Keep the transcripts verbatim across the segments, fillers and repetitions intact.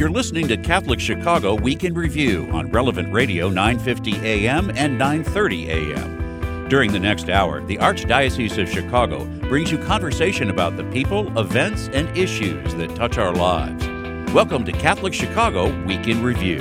You're listening to Catholic Chicago Week in Review on Relevant Radio nine fifty A M and nine thirty A M. During the next hour, the Archdiocese of Chicago brings you conversation about the people, events, and issues that touch our lives. Welcome to Catholic Chicago Week in Review.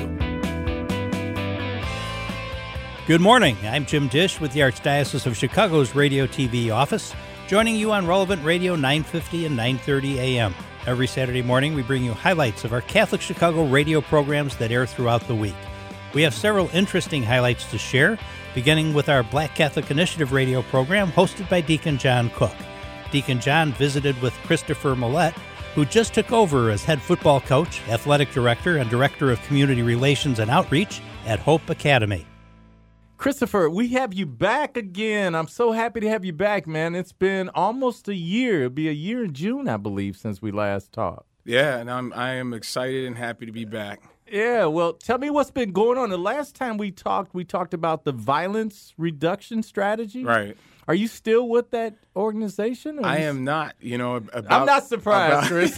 Good morning. I'm Jim Dish with the Archdiocese of Chicago's Radio T V office, joining you on Relevant Radio nine fifty and nine thirty A M. Every Saturday morning, we bring you highlights of our Catholic Chicago radio programs that air throughout the week. We have several interesting highlights to share, beginning with our Black Catholic Initiative radio program hosted by Deacon John Cook. Deacon John visited with Christopher Millett, who just took over as head football coach, athletic director, and director of community relations and outreach at Hope Academy. Christopher, we have you back again. I'm so happy to have you back, man. It's been almost a year. It'll be a year in June, I believe, since we last talked. Yeah, and I'm I am excited and happy to be back. Yeah, well, tell me what's been going on. The last time we talked, we talked about the violence reduction strategy. Right. Are you still with that organization? I am not. You know, about, I'm not surprised, about, Chris.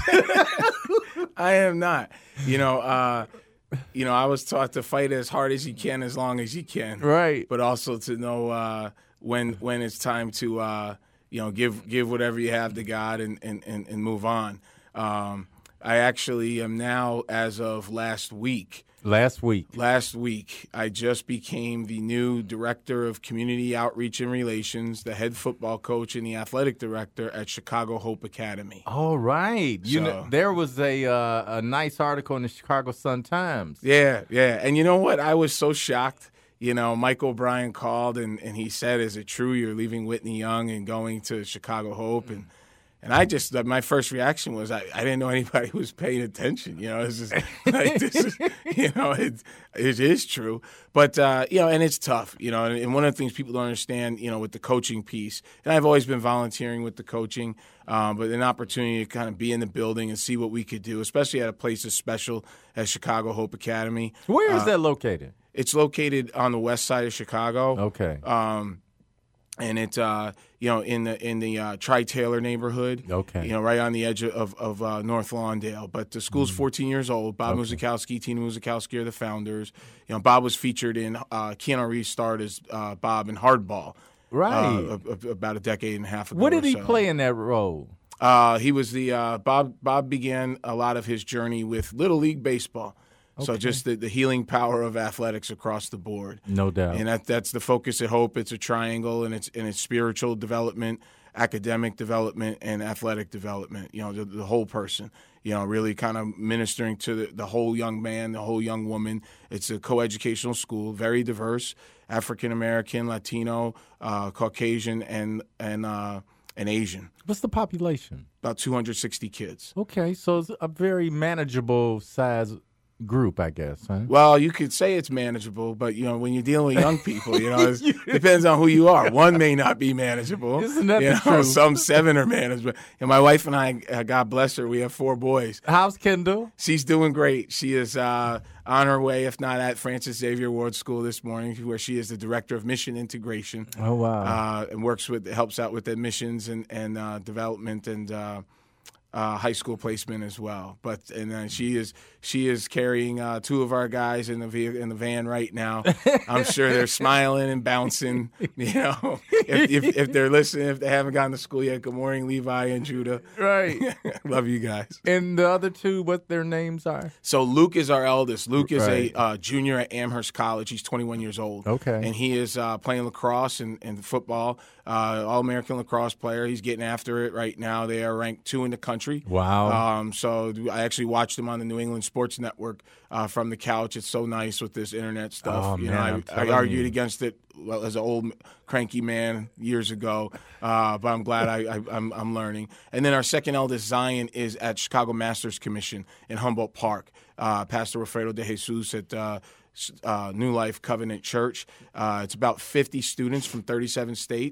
I am not. You know, uh, you know, I was taught to fight as hard as you can, as long as you can. Right. But also to know uh, when when it's time to, uh, you know, give give whatever you have to God and and, and, and move on. Um, I actually am now, as of last week. Last week. Last week, I just became the new Director of Community Outreach and Relations, the head football coach, and the athletic director at Chicago Hope Academy. All right. You So- know, there was a uh, a nice article in the Chicago Sun-Times. Yeah, yeah. And you know what? I was so shocked. You know, Mike O'Brien called and, and he said, is it true you're leaving Whitney Young and going to Chicago Hope? And and I just, my first reaction was, I, I didn't know anybody was paying attention. You know, it's just like, this is, you know, it, it is true. But, uh, you know, and it's tough, you know, and, and one of the things people don't understand, you know, with the coaching piece, and I've always been volunteering with the coaching, um, but an opportunity to kind of be in the building and see what we could do, especially at a place as special as Chicago Hope Academy. Where is Uh, that located? It's located on the west side of Chicago. Okay. Um, and it, uh, you know, in the in the uh, Tri-Taylor neighborhood. Okay. You know, right on the edge of of uh, North Lawndale. But the school's fourteen years old. Bob Okay. Muzikowski, Tina Muzikowski are the founders. You know, Bob was featured in uh, Keanu Reeves starred as uh, Bob in Hardball. Right. Uh, a- a- about a decade and a half ago. What did or he so. play in that role? Uh, he was the uh, Bob. Bob began a lot of his journey with Little League baseball. So Okay. just the, the healing power of athletics across the board. No doubt. And that that's the focus at Hope. It's a triangle, and it's and it's spiritual development, academic development, and athletic development. You know, the, the whole person. You know, really kind of ministering to the, the whole young man, the whole young woman. It's a coeducational school, very diverse, African American, Latino, uh, Caucasian, and and uh, and Asian. What's the population? About two hundred sixty kids. Okay, so it's a very manageable size group, I guess, huh? Well, you could say it's manageable, but you know when you're dealing with young people, you know, it depends on who you are. One may not be manageable. Isn't that you the know, truth? Some seven are manageable. And my wife and I, uh, God bless her, we have four boys. How's Kendall? She's doing great. She is uh, on her way, if not at Francis Xavier Ward School this morning, where she is the director of mission integration. Oh, wow. Uh, and works with, helps out with admissions and and uh, development and. Uh, Uh, high school placement as well, but and then she is she is carrying uh, two of our guys in the ve- in the van right now. I'm sure they're smiling and bouncing. You know, if, if if they're listening, if they haven't gone to school yet. Good morning, Levi and Judah. Right. Love you guys. And the other two, what their names are? So Luke is our eldest. Luke is Right. a uh, junior at Amherst College. He's twenty-one years old. Okay. And he is uh, playing lacrosse and, and football. Uh, All-American lacrosse player. He's getting after it right now. They are ranked two in the country. Wow. Um, so I actually watched him on the New England Sports Network uh, from the couch. It's so nice with this internet stuff. Oh, you man, I'm know, I, I telling argued you. against it well, as an old cranky man years ago, uh, but I'm glad I, I, I'm, I'm learning. And then our second eldest, Zion, is at Chicago Masters Commission in Humboldt Park. Uh, Pastor Wilfredo de Jesus at uh, uh, New Life Covenant Church. Uh, it's about fifty students from thirty-seven states,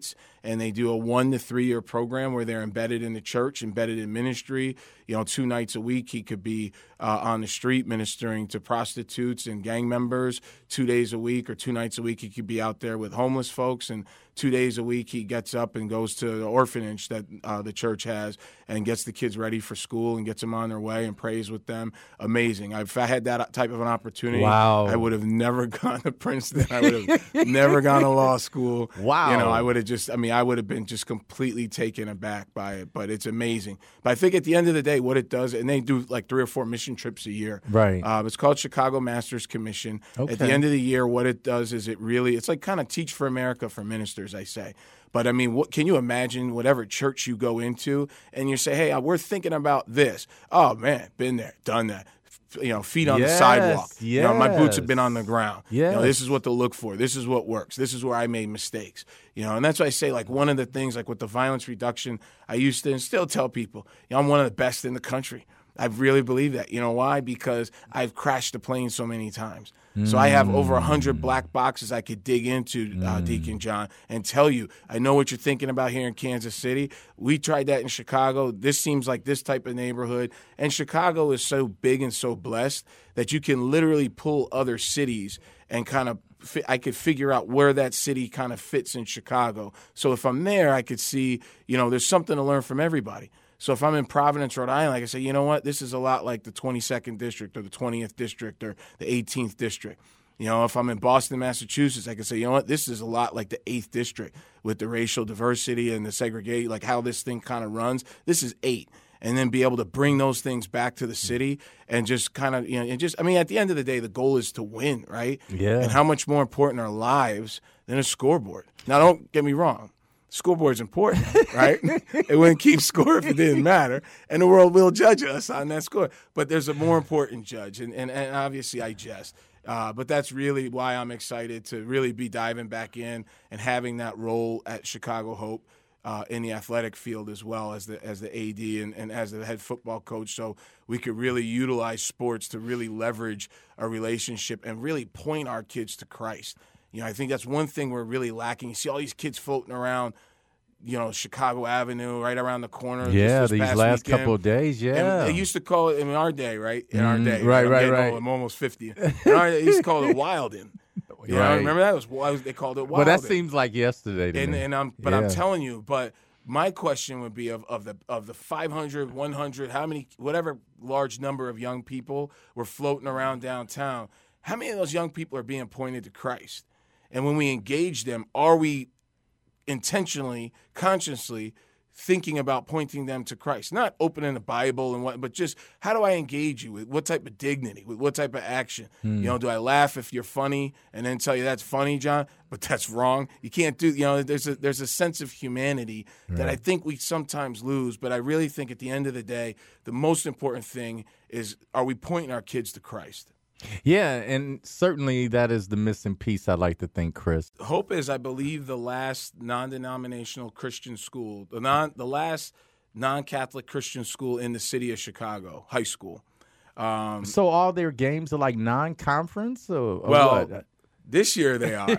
and they do a one to three year program where they're embedded in the church, embedded in ministry. You know, two nights a week he could be uh, on the street ministering to prostitutes and gang members. Two days a week or two nights a week he could be out there with homeless folks, and two days a week he gets up and goes to the orphanage that uh, the church has and gets the kids ready for school and gets them on their way and prays with them. Amazing. If I had that type of an opportunity, wow. I would have never gone to Princeton. I would have never gone to law school. Wow. You know, I would have just, I mean, I would have been just completely taken aback by it, but it's amazing. But I think at the end of the day, what it does, and they do like three or four mission trips a year. Right. Uh, it's called Chicago Masters Commission. Okay. At the end of the year, what it does is it really, it's like kind of Teach for America for ministers, I say. But I mean, what can you imagine whatever church you go into and you say, hey, we're thinking about this. Oh, man, been there, done that. You know, feet on yes, the sidewalk. Yes. You know, my boots have been on the ground. Yes. You know, this is what to look for. This is what works. This is where I made mistakes. You know, and that's why I say, like, one of the things, like with the violence reduction, I used to and still tell people, you know, I'm one of the best in the country. I really believe that. You know why? Because I've crashed the plane so many times. So I have over one hundred black boxes I could dig into, uh, Deacon John, and tell you, I know what you're thinking about here in Kansas City. We tried that in Chicago. This seems like this type of neighborhood. And Chicago is so big and so blessed that you can literally pull other cities and kind of I could figure out where that city kind of fits in Chicago. So if I'm there, I could see, you know, there's something to learn from everybody. So if I'm in Providence, Rhode Island, I can say, you know what, this is a lot like the twenty-second district or the twentieth district or the eighteenth district. You know, if I'm in Boston, Massachusetts, I can say, you know what, this is a lot like the eighth district with the racial diversity and the segregation, like how this thing kind of runs. This is eight. And then be able to bring those things back to the city and just kind of, you know, and just, I mean, at the end of the day, the goal is to win, right? Yeah. And how much more important are lives than a scoreboard? Now, don't get me wrong. Scoreboard's important, right? It wouldn't keep score if it didn't matter, and the world will judge us on that score. But there's a more important judge, and, and, and obviously I jest. Uh, but that's really why I'm excited to really be diving back in and having that role at Chicago Hope uh, in the athletic field as well as the as the A D and, and as the head football coach, so we could really utilize sports to really leverage a relationship and really point our kids to Christ. You know, I think that's one thing we're really lacking. You see all these kids floating around, you know, Chicago Avenue, right around the corner. Yeah, this these past last weekend. couple of days, yeah. And they used to call it in our day, right? In Mm, our day. right, I'm right, getting right. old. I'm almost fifty. In our day, they used to call it Wildin'. You know, Right. remember that? It was they called it Wildin'. Well, that seems like yesterday to and, me. and I'm, but Yeah. I'm telling you, but my question would be of, of the of the five hundred, one hundred, how many, whatever large number of young people were floating around downtown, how many of those young people are being pointed to Christ? And when we engage them, are we intentionally, consciously thinking about pointing them to Christ? Not opening the Bible and what, but just how do I engage you? With what type of dignity? With what type of action? Hmm. You know, do I laugh if you're funny and then tell you that's funny, John, but that's wrong? You can't do. You know, there's a there's a sense of humanity that I think we sometimes lose. But I really think at the end of the day, the most important thing is: are we pointing our kids to Christ? Yeah, and certainly that is the missing piece, I like to think, Chris. Hope is, I believe, the last non-denominational Christian school, the non, the last non-Catholic Christian school in the city of Chicago, high school. Um, So all their games are like non-conference? Or, or well, what? this year they are.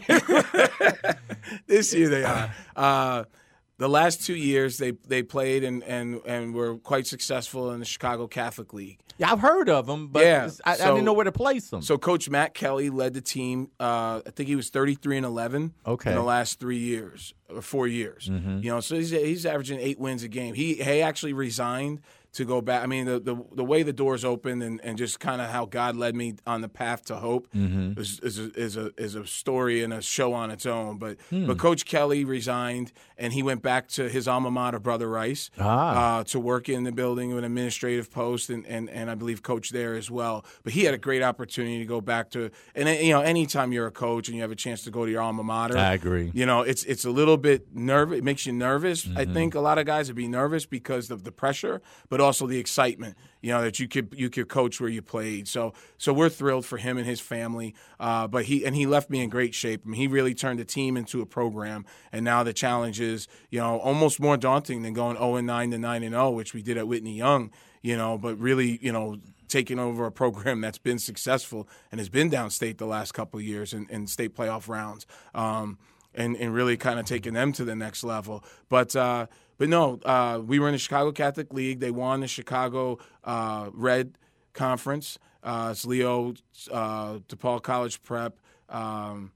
This year they are. Uh, the last two years they they played and, and, and were quite successful in the Chicago Catholic League. Yeah, I've heard of them, but Yeah, I, I so- didn't know where to place them. So Coach Matt Kelly led the team. Uh, I think he was thirty-three and eleven Okay. in the last three years or four years. Mm-hmm. You know, so he's he's averaging eight wins a game. He he actually resigned to go back. I mean, the the, the way the doors opened and, and just kind of how God led me on the path to hope Mm-hmm. is, is, a, is a is a story and a show on its own. But Hmm. but Coach Kelly resigned and he went back to his alma mater, Brother Rice, Ah. uh, to work in the building with an administrative post and, and, and I believe coach there as well. But he had a great opportunity to go back to, and you know, anytime you're a coach and you have a chance to go to your alma mater, I agree. You know, it's it's a little bit nervous. It makes you nervous. Mm-hmm. I think a lot of guys would be nervous because of the pressure, but also the excitement. You know, that you could you could coach where you played. So so we're thrilled for him and his family. Uh, but he and he left me in great shape. I mean, he really turned the team into a program. And now the challenge is, you know, almost more daunting than going oh and nine to nine and oh, which we did at Whitney Young. You know, but really, you know, taking over a program that's been successful and has been downstate the last couple of years in, in state playoff rounds. Um, and, and really kind of taking them to the next level. But uh, but no, uh, we were in the Chicago Catholic League. They won the Chicago uh, Red Conference. Uh, it's Leo, uh, DePaul College Prep, um,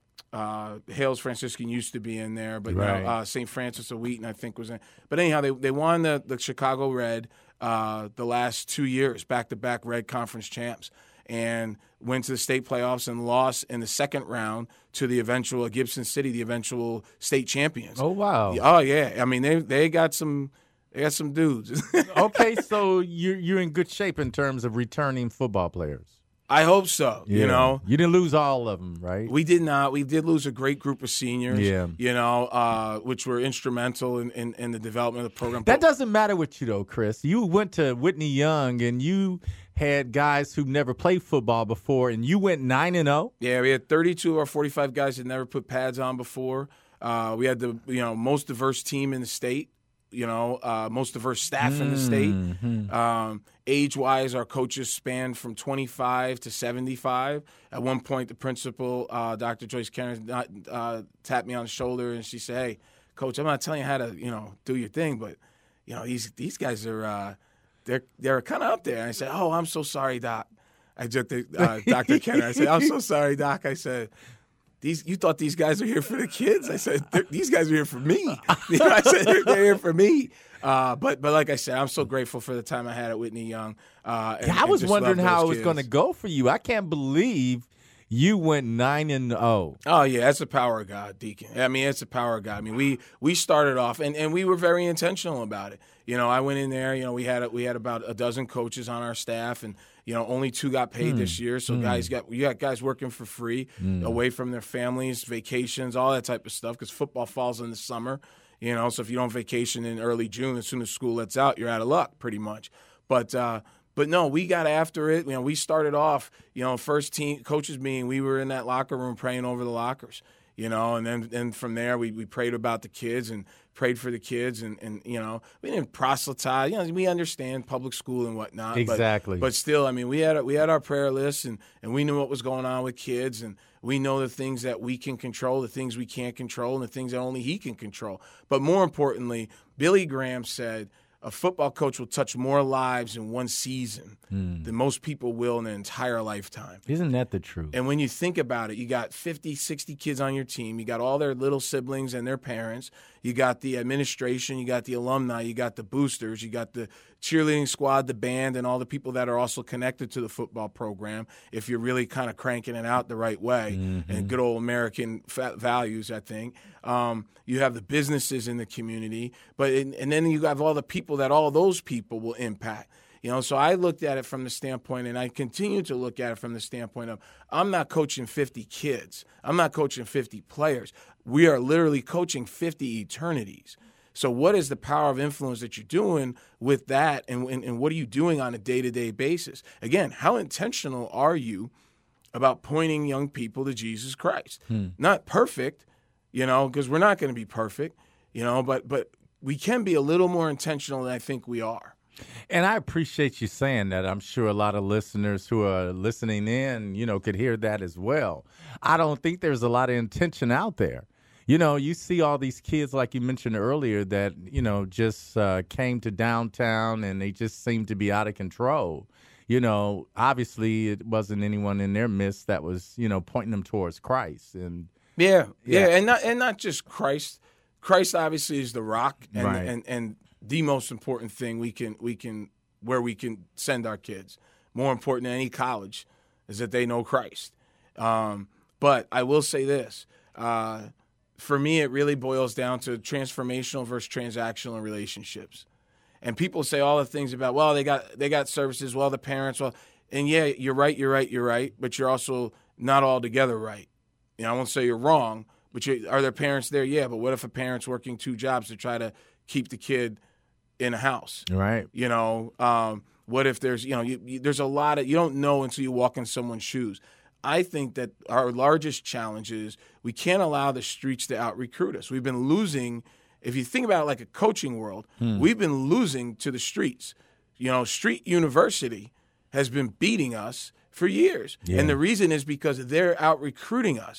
uh, Hales Franciscan used to be in there, but Right. now uh, Saint Francis of Wheaton, I think, was in. But anyhow, they they won the, the Chicago Red uh, the last two years, back-to-back Red Conference champs, and went to the state playoffs and lost in the second round to the eventual Gibson City, the eventual state champions. Oh, wow. Oh, yeah. I mean, they they got some they got some dudes. Okay, so you're, you're in good shape in terms of returning football players. I hope so, Yeah. you know. You didn't lose all of them, right? We did not. We did lose a great group of seniors, Yeah. you know, uh, which were instrumental in, in, in the development of the program. That doesn't matter with you, though, Chris. You went to Whitney Young, and you had guys who never played football before, and you went nine and zero. Yeah, we had thirty-two of our forty-five guys that never put pads on before. Uh, we had the you know most diverse team in the state. You know, uh, most diverse staff in the state. Mm-hmm. Um, age-wise, our coaches spanned from twenty-five to seventy-five. At one point, the principal, uh, Doctor Joyce Karen, uh, tapped me on the shoulder and she said, "Hey, Coach, I'm not telling you how to, you know, do your thing, but you know, these these guys are uh, they're they're kind of up there." And I said, "Oh, I'm so sorry, Doc." I just uh, Doctor Kenner. I said, "I'm so sorry, Doc." I said, These you thought these guys are here for the kids? I said these guys are here for me. You know, I said they're, they're here for me. Uh, but but like I said, I'm so grateful for the time I had at Whitney Young. Uh, and, Yeah, I was and just wondering love how those it was kids. going to go for you. I can't believe you went nine and zero. Oh yeah, that's the power of God, Deacon. I mean, it's the power of God. I mean, we we started off and, and we were very intentional about it. You know, I went in there. You know, we had we had about a dozen coaches on our staff, and you know, only two got paid Mm. this year. So mm. guys got you got guys working for free, mm. away from their families, vacations, all that type of stuff. Because football falls in the summer. You know, so if you don't vacation in early June, as soon as school lets out, you're out of luck, pretty much. But uh, but no, we got after it. You know, we started off. You know, first team coaches meeting, we were in that locker room praying over the lockers. You know, and then and from there we, we prayed about the kids and prayed for the kids, and, and you know, we didn't proselytize. You know, we understand public school and whatnot. Exactly. But, but still, I mean, we had we had our prayer list, and, and we knew what was going on with kids, and we know the things that we can control, the things we can't control, and the things that only he can control. But more importantly, Billy Graham said, a football coach will touch more lives in one season mm. than most people will in an entire lifetime. Isn't that the truth? And when you think about it, you got fifty, sixty kids on your team. You got all their little siblings and their parents. You got the administration. You got the alumni. You got the boosters. You got the cheerleading squad, the band, and all the people that are also connected to the football program, if you're really kind of cranking it out the right way, mm-hmm. and good old American values, I think. Um, you have the businesses in the community, but in, and then you have all the people that all those people will impact. You know, so I looked at it from the standpoint, and I continue to look at it from the standpoint of, I'm not coaching fifty kids. I'm not coaching fifty players. We are literally coaching fifty eternities. So what is the power of influence that you're doing with that, and, and, and what are you doing on a day-to-day basis? Again, how intentional are you about pointing young people to Jesus Christ? Hmm. Not perfect, you know, because we're not going to be perfect, you know, but but we can be a little more intentional than I think we are. And I appreciate you saying that. I'm sure a lot of listeners who are listening in, you know, could hear that as well. I don't think there's a lot of intention out there. You know, you see all these kids, like you mentioned earlier, that, you know, just uh, came to downtown and they just seem to be out of control. You know, obviously it wasn't anyone in their midst that was, you know, pointing them towards Christ. And yeah, yeah, yeah. and not and not just Christ. Christ obviously is the rock, and right. and, and the most important thing we can we can where we can send our kids. More important than any college is that they know Christ. Um, but I will say this. Uh, For me, it really boils down to transformational versus transactional relationships. And people say all the things about, well, they got they got services, well, the parents, well, and yeah, you're right, you're right, you're right, but you're also not altogether right. You know, I won't say you're wrong, but you, are there parents there? Yeah, but what if a parent's working two jobs to try to keep the kid in a house? Right. You know, um, what if there's, you know, you, you, there's a lot of, you don't know until you walk in someone's shoes. I think that our largest challenge is we can't allow the streets to out-recruit us. We've been losing, if you think about it like a coaching world, hmm. we've been losing to the streets. You know, Street University has been beating us for years. Yeah. And the reason is because they're out-recruiting us.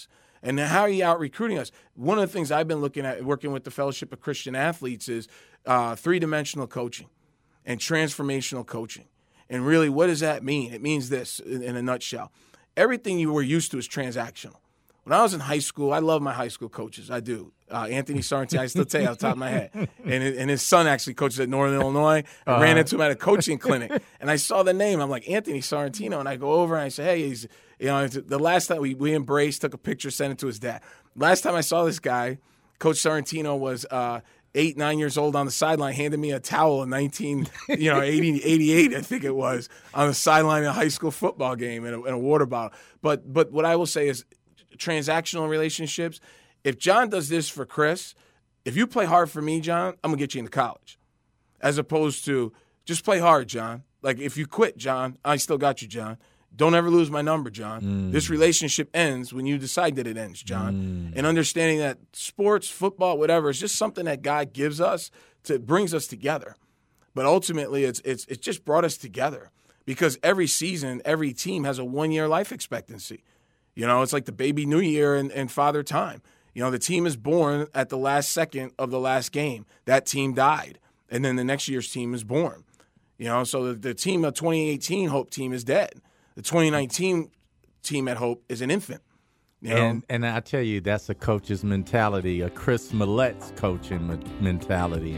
And how are you out recruiting us? One of the things I've been looking at working with the Fellowship of Christian Athletes is uh, three-dimensional coaching and transformational coaching. And really, what does that mean? It means this in, in a nutshell. Everything you were used to is transactional. When I was in high school, I love my high school coaches. I do. Uh, Anthony Sorrentino, I still tell you off the top of my head. And, and his son actually coaches at Northern Illinois. I uh-huh. ran into him at a coaching clinic, and I saw the name. I'm like, Anthony Sorrentino. And I go over and I say, hey, he's, you know, the last time we, we embraced, took a picture, sent it to his dad. Last time I saw this guy, Coach Sorrentino was uh, eight, nine years old on the sideline, handed me a towel in nineteen, you know, eighty, eighty-eight, I think it was, on the sideline of a high school football game and a, and a water bottle. But But what I will say is transactional relationships. If John does this for Chris, if you play hard for me, John, I'm going to get you into college. As opposed to just play hard, John. Like if you quit, John, I still got you, John. Don't ever lose my number, John. Mm. This relationship ends when you decide that it ends, John. Mm. And understanding that sports, football, whatever, is just something that God gives us to brings us together. But ultimately, it's it's it's just brought us together because every season, every team has a one-year life expectancy. You know, it's like the baby new year and, and father time. You know, the team is born at the last second of the last game. That team died. And then the next year's team is born. You know, so the, the team of twenty eighteen Hope team is dead. The twenty nineteen team at Hope is an infant. You know? And and I tell you, that's a coach's mentality, a Chris Millet's coaching mentality.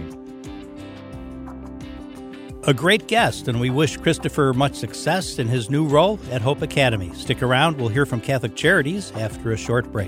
A great guest, and we wish Christopher much success in his new role at Hope Academy. Stick around. We'll hear from Catholic Charities after a short break.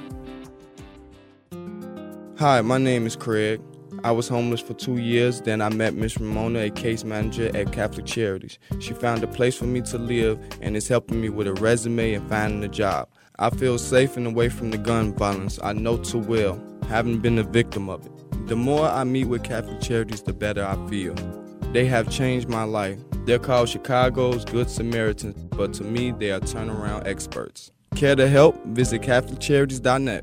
Hi, my name is Craig. I was homeless for two years. Then I met Miss Ramona, a case manager at Catholic Charities. She found a place for me to live and is helping me with a resume and finding a job. I feel safe and away from the gun violence I know too well, having been a victim of it. The more I meet with Catholic Charities, the better I feel. They have changed my life. They're called Chicago's Good Samaritans, but to me, they are turnaround experts. Care to help? Visit Catholic Charities dot net.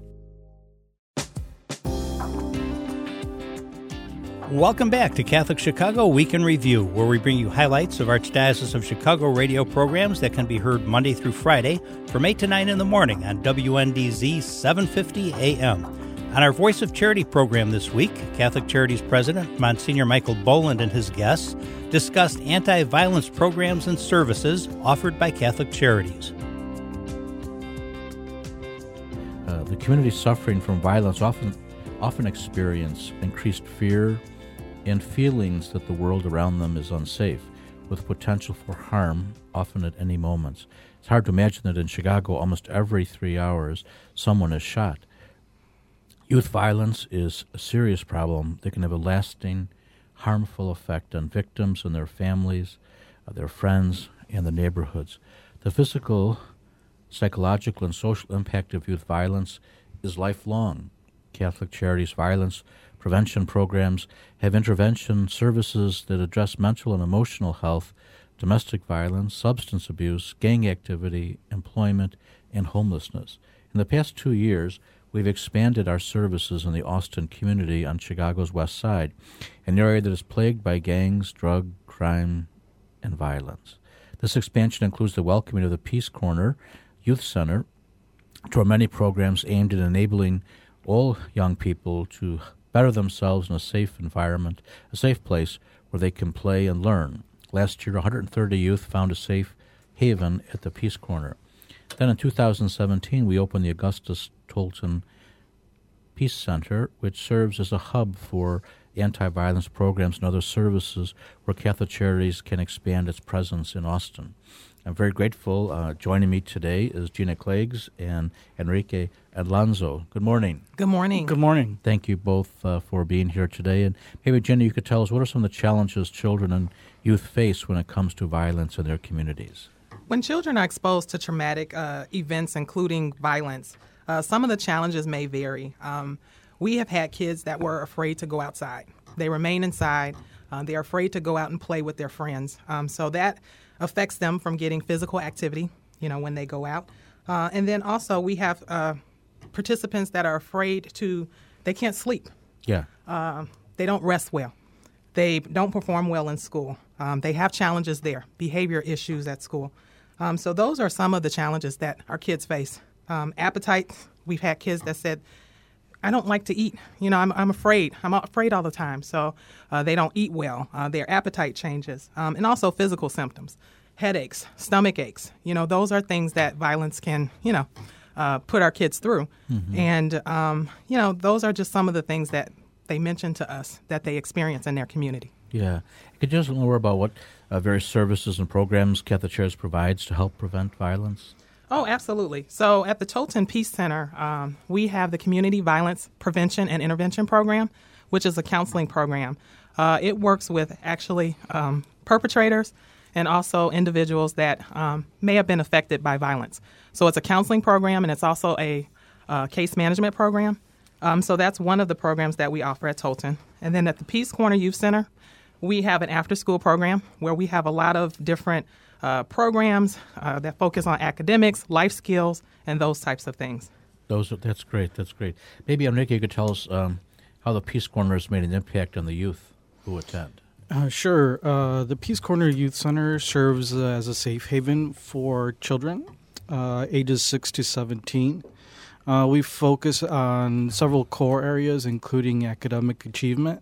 Welcome back to Catholic Chicago Week in Review, where we bring you highlights of Archdiocese of Chicago radio programs that can be heard Monday through Friday from eight to nine in the morning on W N D Z seven fifty A M. On our Voice of Charity program this week, Catholic Charities President Monsignor Michael Boland and his guests discussed anti-violence programs and services offered by Catholic Charities. Uh, the community suffering from violence often often experience increased fear and feelings that the world around them is unsafe, with potential for harm often at any moment. It's hard to imagine that in Chicago, almost every three hours, someone is shot. Youth violence is a serious problem that can have a lasting, harmful effect on victims and their families, uh, their friends, and the neighborhoods. The physical, psychological, and social impact of youth violence is lifelong. Catholic Charities violence prevention programs have intervention services that address mental and emotional health, domestic violence, substance abuse, gang activity, employment, and homelessness. In the past two years, we've expanded our services in the Austin community on Chicago's west side, an area that is plagued by gangs, drug, crime, and violence. This expansion includes the welcoming of the Peace Corner Youth Center to our many programs aimed at enabling all young people to better themselves in a safe environment, a safe place where they can play and learn. Last year, one hundred thirty youth found a safe haven at the Peace Corner. Then in two thousand seventeen, we opened the Augustus Tolton Peace Center, which serves as a hub for anti-violence programs and other services where Catholic Charities can expand its presence in Austin. I'm very grateful. Uh, joining me today is Gina Clagues and Enrique Alonso. Good morning. Good morning. Good morning. Thank you both uh, for being here today. And maybe, Gina, you could tell us what are some of the challenges children and youth face when it comes to violence in their communities? When children are exposed to traumatic uh, events, including violence, uh, some of the challenges may vary. Um, we have had kids that were afraid to go outside. They remain inside. Uh, they're afraid to go out and play with their friends. Um, so that affects them from getting physical activity, you know, when they go out. Uh, and then also we have uh, participants that are afraid to, they can't sleep. Yeah. Uh, they don't rest well. They don't perform well in school. Um, they have challenges there, behavior issues at school. Um, so those are some of the challenges that our kids face. Um, appetite We've had kids that said, I don't like to eat. You know, I'm I'm afraid. I'm afraid all the time. So uh, they don't eat well. Uh, their appetite changes. Um, and also physical symptoms, headaches, stomach aches. You know, those are things that violence can, you know, uh, put our kids through. Mm-hmm. And, um, you know, those are just some of the things that they mention to us that they experience in their community. Yeah. Could you just learn more about what uh, various services and programs Catholic Charities provides to help prevent violence? Oh, absolutely. So at the Tolton Peace Center, um, we have the Community Violence Prevention and Intervention Program, which is a counseling program. Uh, it works with actually um, perpetrators and also individuals that um, may have been affected by violence. So it's a counseling program, and it's also a uh, case management program. Um, so that's one of the programs that we offer at Tolton. And then at the Peace Corner Youth Center, we have an after-school program where we have a lot of different Uh, programs uh, that focus on academics, life skills, and those types of things. Those are, that's great. That's great. Maybe, Enrique, you could tell us um, how the Peace Corner has made an impact on the youth who attend. Uh, sure. Uh, the Peace Corner Youth Center serves uh, as a safe haven for children uh, ages six to seventeen. Uh, we focus on several core areas, including academic achievement.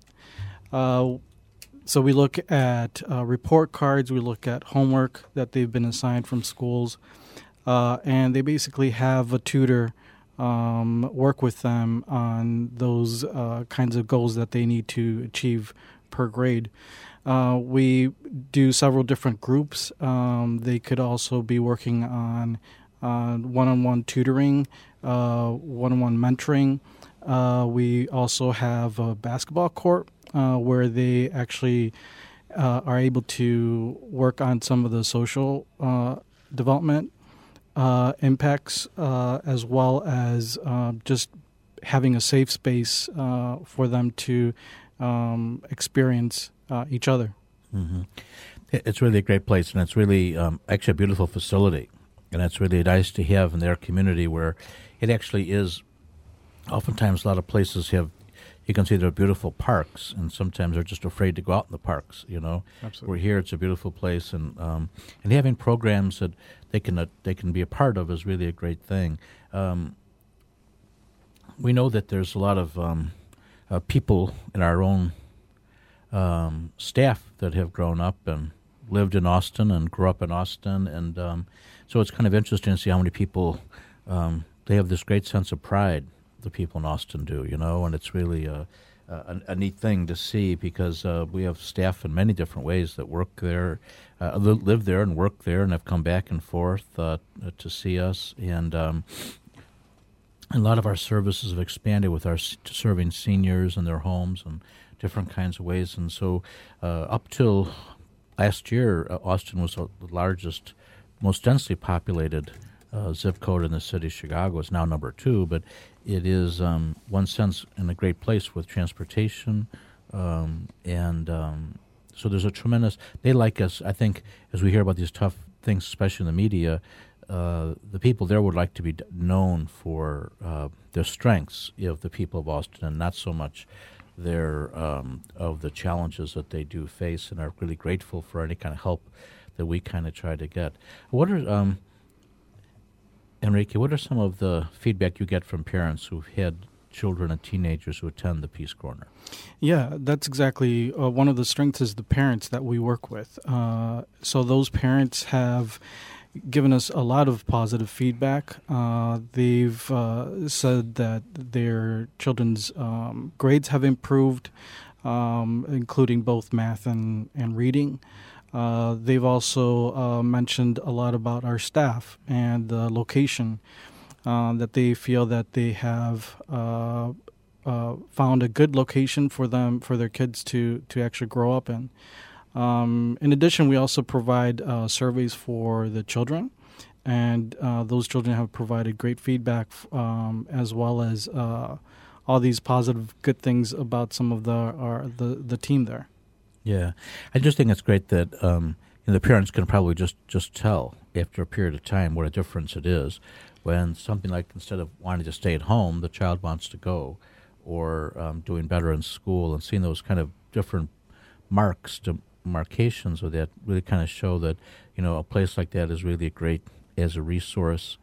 Uh, So we look at uh, report cards, we look at homework that they've been assigned from schools, uh, and they basically have a tutor um, work with them on those uh, kinds of goals that they need to achieve per grade. Uh, we do several different groups. Um, they could also be working on uh, one-on-one tutoring, uh, one-on-one mentoring. Uh, we also have a basketball court Uh, where they actually uh, are able to work on some of the social uh, development uh, impacts, uh, as well as uh, just having a safe space uh, for them to um, experience uh, each other. Mm-hmm. It's really a great place, and it's really um, actually a beautiful facility, and it's really nice to have in their community where it actually is. Oftentimes, a lot of places have. You can see there are beautiful parks, and sometimes they're just afraid to go out in the parks. You know, Absolutely. We're here; it's a beautiful place, and um, and having programs that they can uh, they can be a part of is really a great thing. Um, we know that there's a lot of um, uh, people in our own um, staff that have grown up and lived in Austin and grew up in Austin, and um, so it's kind of interesting to see how many people um, they have this great sense of pride. The people in Austin do, you know, and it's really a, a, a neat thing to see because uh, we have staff in many different ways that work there, uh, live there and work there and have come back and forth uh, to see us. And um, a lot of our services have expanded with our serving seniors in their homes and different kinds of ways. And so uh, up till last year, uh, Austin was the largest, most densely populated uh, zip code in the city of Chicago. It's now number two, but it is, um, one sense, in a great place with transportation, um, and um, so there's a tremendous. They like us. I think as we hear about these tough things, especially in the media, uh, the people there would like to be known for uh, their strengths of the people of Austin, and not so much their um, of the challenges that they do face, and are really grateful for any kind of help that we kind of try to get. What are um, Enrique, what are some of the feedback you get from parents who've had children and teenagers who attend the Peace Corner? Yeah, that's exactly uh, one of the strengths is the parents that we work with. Uh, so those parents have given us a lot of positive feedback. Uh, they've uh, said that their children's um, grades have improved, um, including both math and, and reading. Uh, they've also uh, mentioned a lot about our staff and the location, uh, that they feel that they have uh, uh, found a good location for them, for their kids to, to actually grow up in. Um, in addition, we also provide uh, surveys for the children, and uh, those children have provided great feedback, um, as well as uh, all these positive, good things about some of the our, the, the team there. Yeah, I just think it's great that um, you know, the parents can probably just, just tell after a period of time what a difference it is when something like instead of wanting to stay at home, the child wants to go, or um, doing better in school, and seeing those kind of different marks, demarcations of that really kind of show that, you know, a place like that is really great as a resource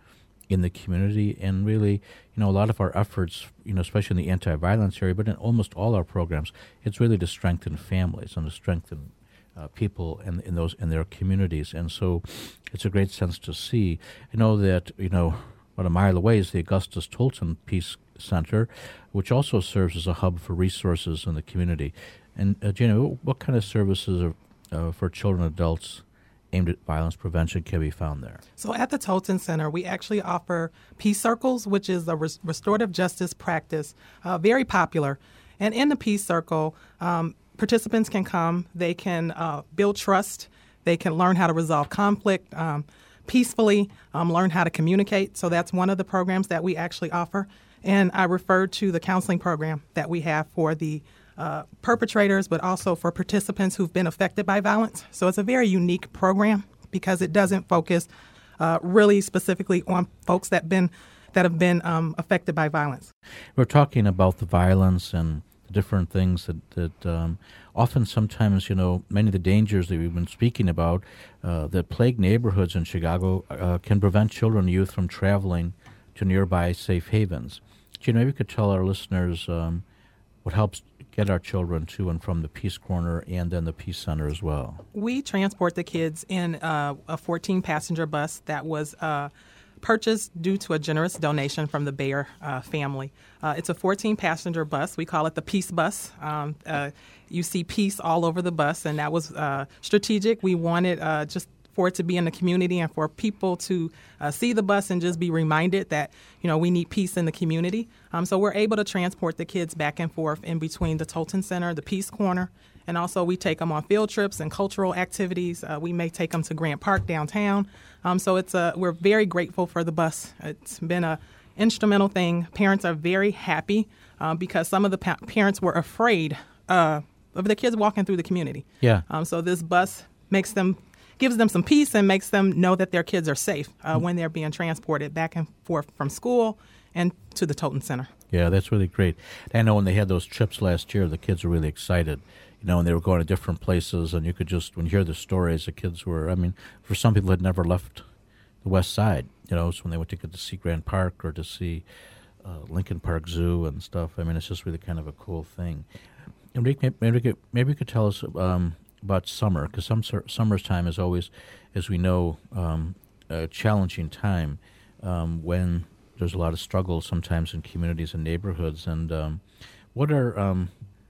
in the community. And really, you know, a lot of our efforts, you know, especially in the anti-violence area, but in almost all our programs, it's really to strengthen families and to strengthen uh, people in, in those in their communities. And so it's a great sense to see. I know that, you know, about a mile away is the Augustus Tolton Peace Center, which also serves as a hub for resources in the community. And uh, Gina, what, what kind of services are, uh, for children and adults aimed at violence prevention can be found there? So at the Tolton Center, we actually offer Peace Circles, which is a res- restorative justice practice, uh, very popular. And in the Peace Circle, um, participants can come, they can uh, build trust, they can learn how to resolve conflict um, peacefully, um, learn how to communicate. So that's one of the programs that we actually offer. And I referred to the counseling program that we have for the uh, perpetrators, but also for participants who've been affected by violence. So it's a very unique program because it doesn't focus uh, really specifically on folks that been that have been um, affected by violence. We're talking about the violence and the different things that, that um, often sometimes, you know, many of the dangers that we've been speaking about uh, that plague neighborhoods in Chicago uh, can prevent children and youth from traveling to nearby safe havens. Gina, maybe you could tell our listeners um, what helps get our children to and from the Peace Corner and then the Peace Center as well. We transport the kids in uh, a fourteen-passenger bus that was uh, purchased due to a generous donation from the Bayer uh, family. Uh, it's a fourteen-passenger bus. We call it the Peace Bus. Um, uh, you see peace all over the bus, and that was uh, strategic. We wanted uh, just for it to be in the community and for people to uh, see the bus and just be reminded that, you know, we need peace in the community. Um, so we're able to transport the kids back and forth in between the Tolton Center, the Peace Corner, and also we take them on field trips and cultural activities. Uh, we may take them to Grant Park downtown. Um, so it's a, we're very grateful for the bus. It's been a instrumental thing. Parents are very happy um, because some of the pa- parents were afraid uh, of their kids walking through the community. Yeah. Um, so this bus makes them gives them some peace and makes them know that their kids are safe uh, mm-hmm. when they're being transported back and forth from school and to the Tolton Center. Yeah, that's really great. I know when they had those trips last year, the kids were really excited, you know, and they were going to different places, and you could just, when you hear the stories, the kids were, I mean, for some people had never left the West Side, you know, so when they went to get to see Grant Park or to see uh, Lincoln Park Zoo and stuff, I mean, it's just really kind of a cool thing. And maybe, maybe, maybe you could tell us um, about summer, because some summer's time is always, as we know, um, a challenging time um, when there's a lot of struggle sometimes in communities and neighborhoods. And um, what are um,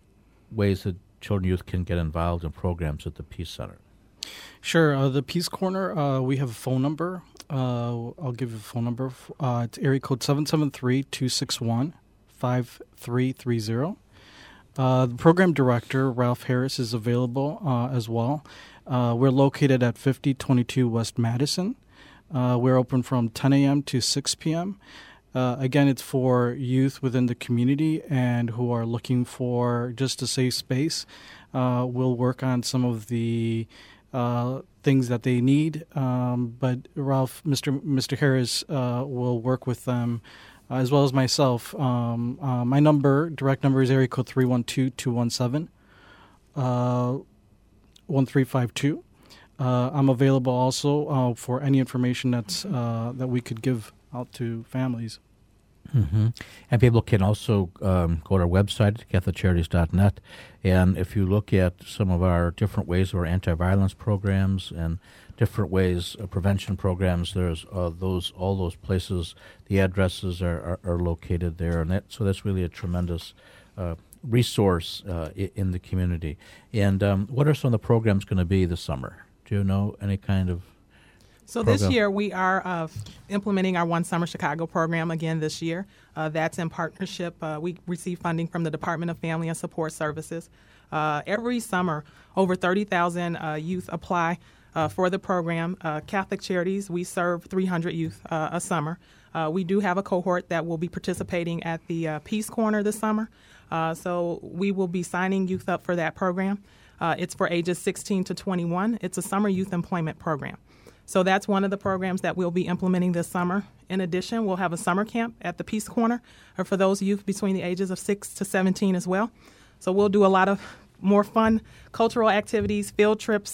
ways that children and youth can get involved in programs at the Peace Center? Sure. Uh, the Peace Corner, uh, we have a phone number. Uh, I'll give you a phone number. Uh, it's area code seven seven three, two six one, five three three zero. Uh, the program director, Ralph Harris, is available uh, as well. Uh, we're located at fifty twenty-two West Madison. Uh, we're open from ten a.m. to six p.m. Uh, again, it's for youth within the community and who are looking for just a safe space. Uh, we'll work on some of the uh, things that they need, um, but Ralph, Mister Mister Harris, uh, will work with them Uh, as well as myself. Um, uh, my number, direct number, is area code three one two, two one seven, one three five two. Uh, I'm available also uh, for any information that's uh, that we could give out to families. Mm-hmm. And people can also um, go to our website, catholic charities dot net, and if you look at some of our different ways of our anti-violence programs and different ways of prevention programs, there's uh, those all those places, the addresses are, are, are located there, and that, so that's really a tremendous uh, resource uh, in the community. And um, what are some of the programs going to be this summer? Do you know any kind of So program? This year we are uh, implementing our One Summer Chicago program again this year. Uh, that's in partnership. Uh, we receive funding from the Department of Family and Support Services. Uh, every summer, over thirty thousand uh, youth apply uh, for the program. Uh, Catholic Charities, we serve three hundred youth uh, a summer. Uh, we do have a cohort that will be participating at the uh, Peace Corner this summer. Uh, so we will be signing youth up for that program. Uh, it's for ages sixteen to twenty-one. It's a summer youth employment program. So that's one of the programs that we'll be implementing this summer. In addition, we'll have a summer camp at the Peace Corner for those youth between the ages of six to seventeen as well. So we'll do a lot of more fun cultural activities, field trips,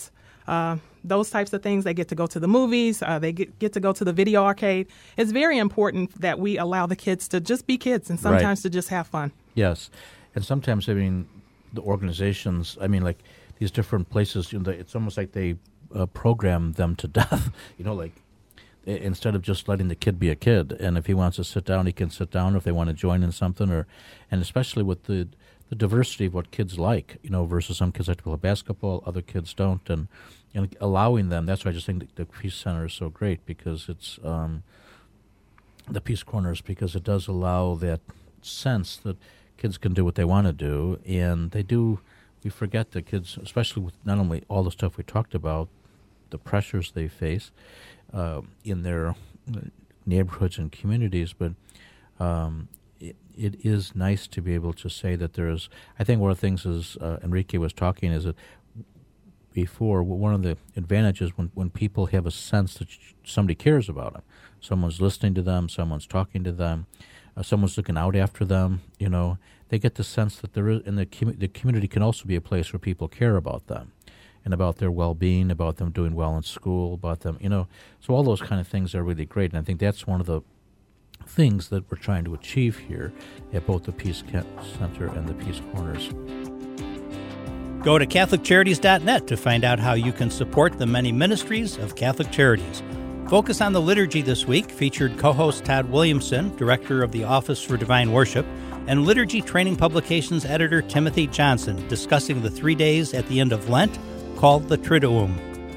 uh, those types of things. They get to go to the movies. Uh, they get, get to go to the video arcade. It's very important that we allow the kids to just be kids and sometimes Right. to just have fun. Yes, and sometimes, I mean, the organizations, I mean, like these different places, you know, they, it's almost like they uh, program them to death, you know, like i- instead of just letting the kid be a kid. And if he wants to sit down, he can sit down. If they want to join in something, or, and especially with the, the diversity of what kids like, you know, versus some kids like to play basketball, other kids don't, and, and allowing them, that's why I just think the, the Peace Center is so great, because it's, um, the Peace Corners, because it does allow that sense that kids can do what they want to do, and they do. We forget that kids, especially with not only all the stuff we talked about, the pressures they face uh, in their neighborhoods and communities, but um, it, it is nice to be able to say that there's. I think one of the things is uh, Enrique was talking is that before, one of the advantages when when people have a sense that somebody cares about them, someone's listening to them, someone's talking to them. Uh, someone's looking out after them, you know, they get the sense that there is, and the, com- the community can also be a place where people care about them and about their well-being, about them doing well in school, about them, you know. So all those kind of things are really great, and I think that's one of the things that we're trying to achieve here at both the Peace Center and the Peace Corners. Go to Catholic Charities dot net to find out how you can support the many ministries of Catholic Charities. Focus on the Liturgy this week featured co-host Todd Williamson, director of the Office for Divine Worship, and Liturgy Training Publications editor Timothy Johnson, discussing the three days at the end of Lent called the Triduum.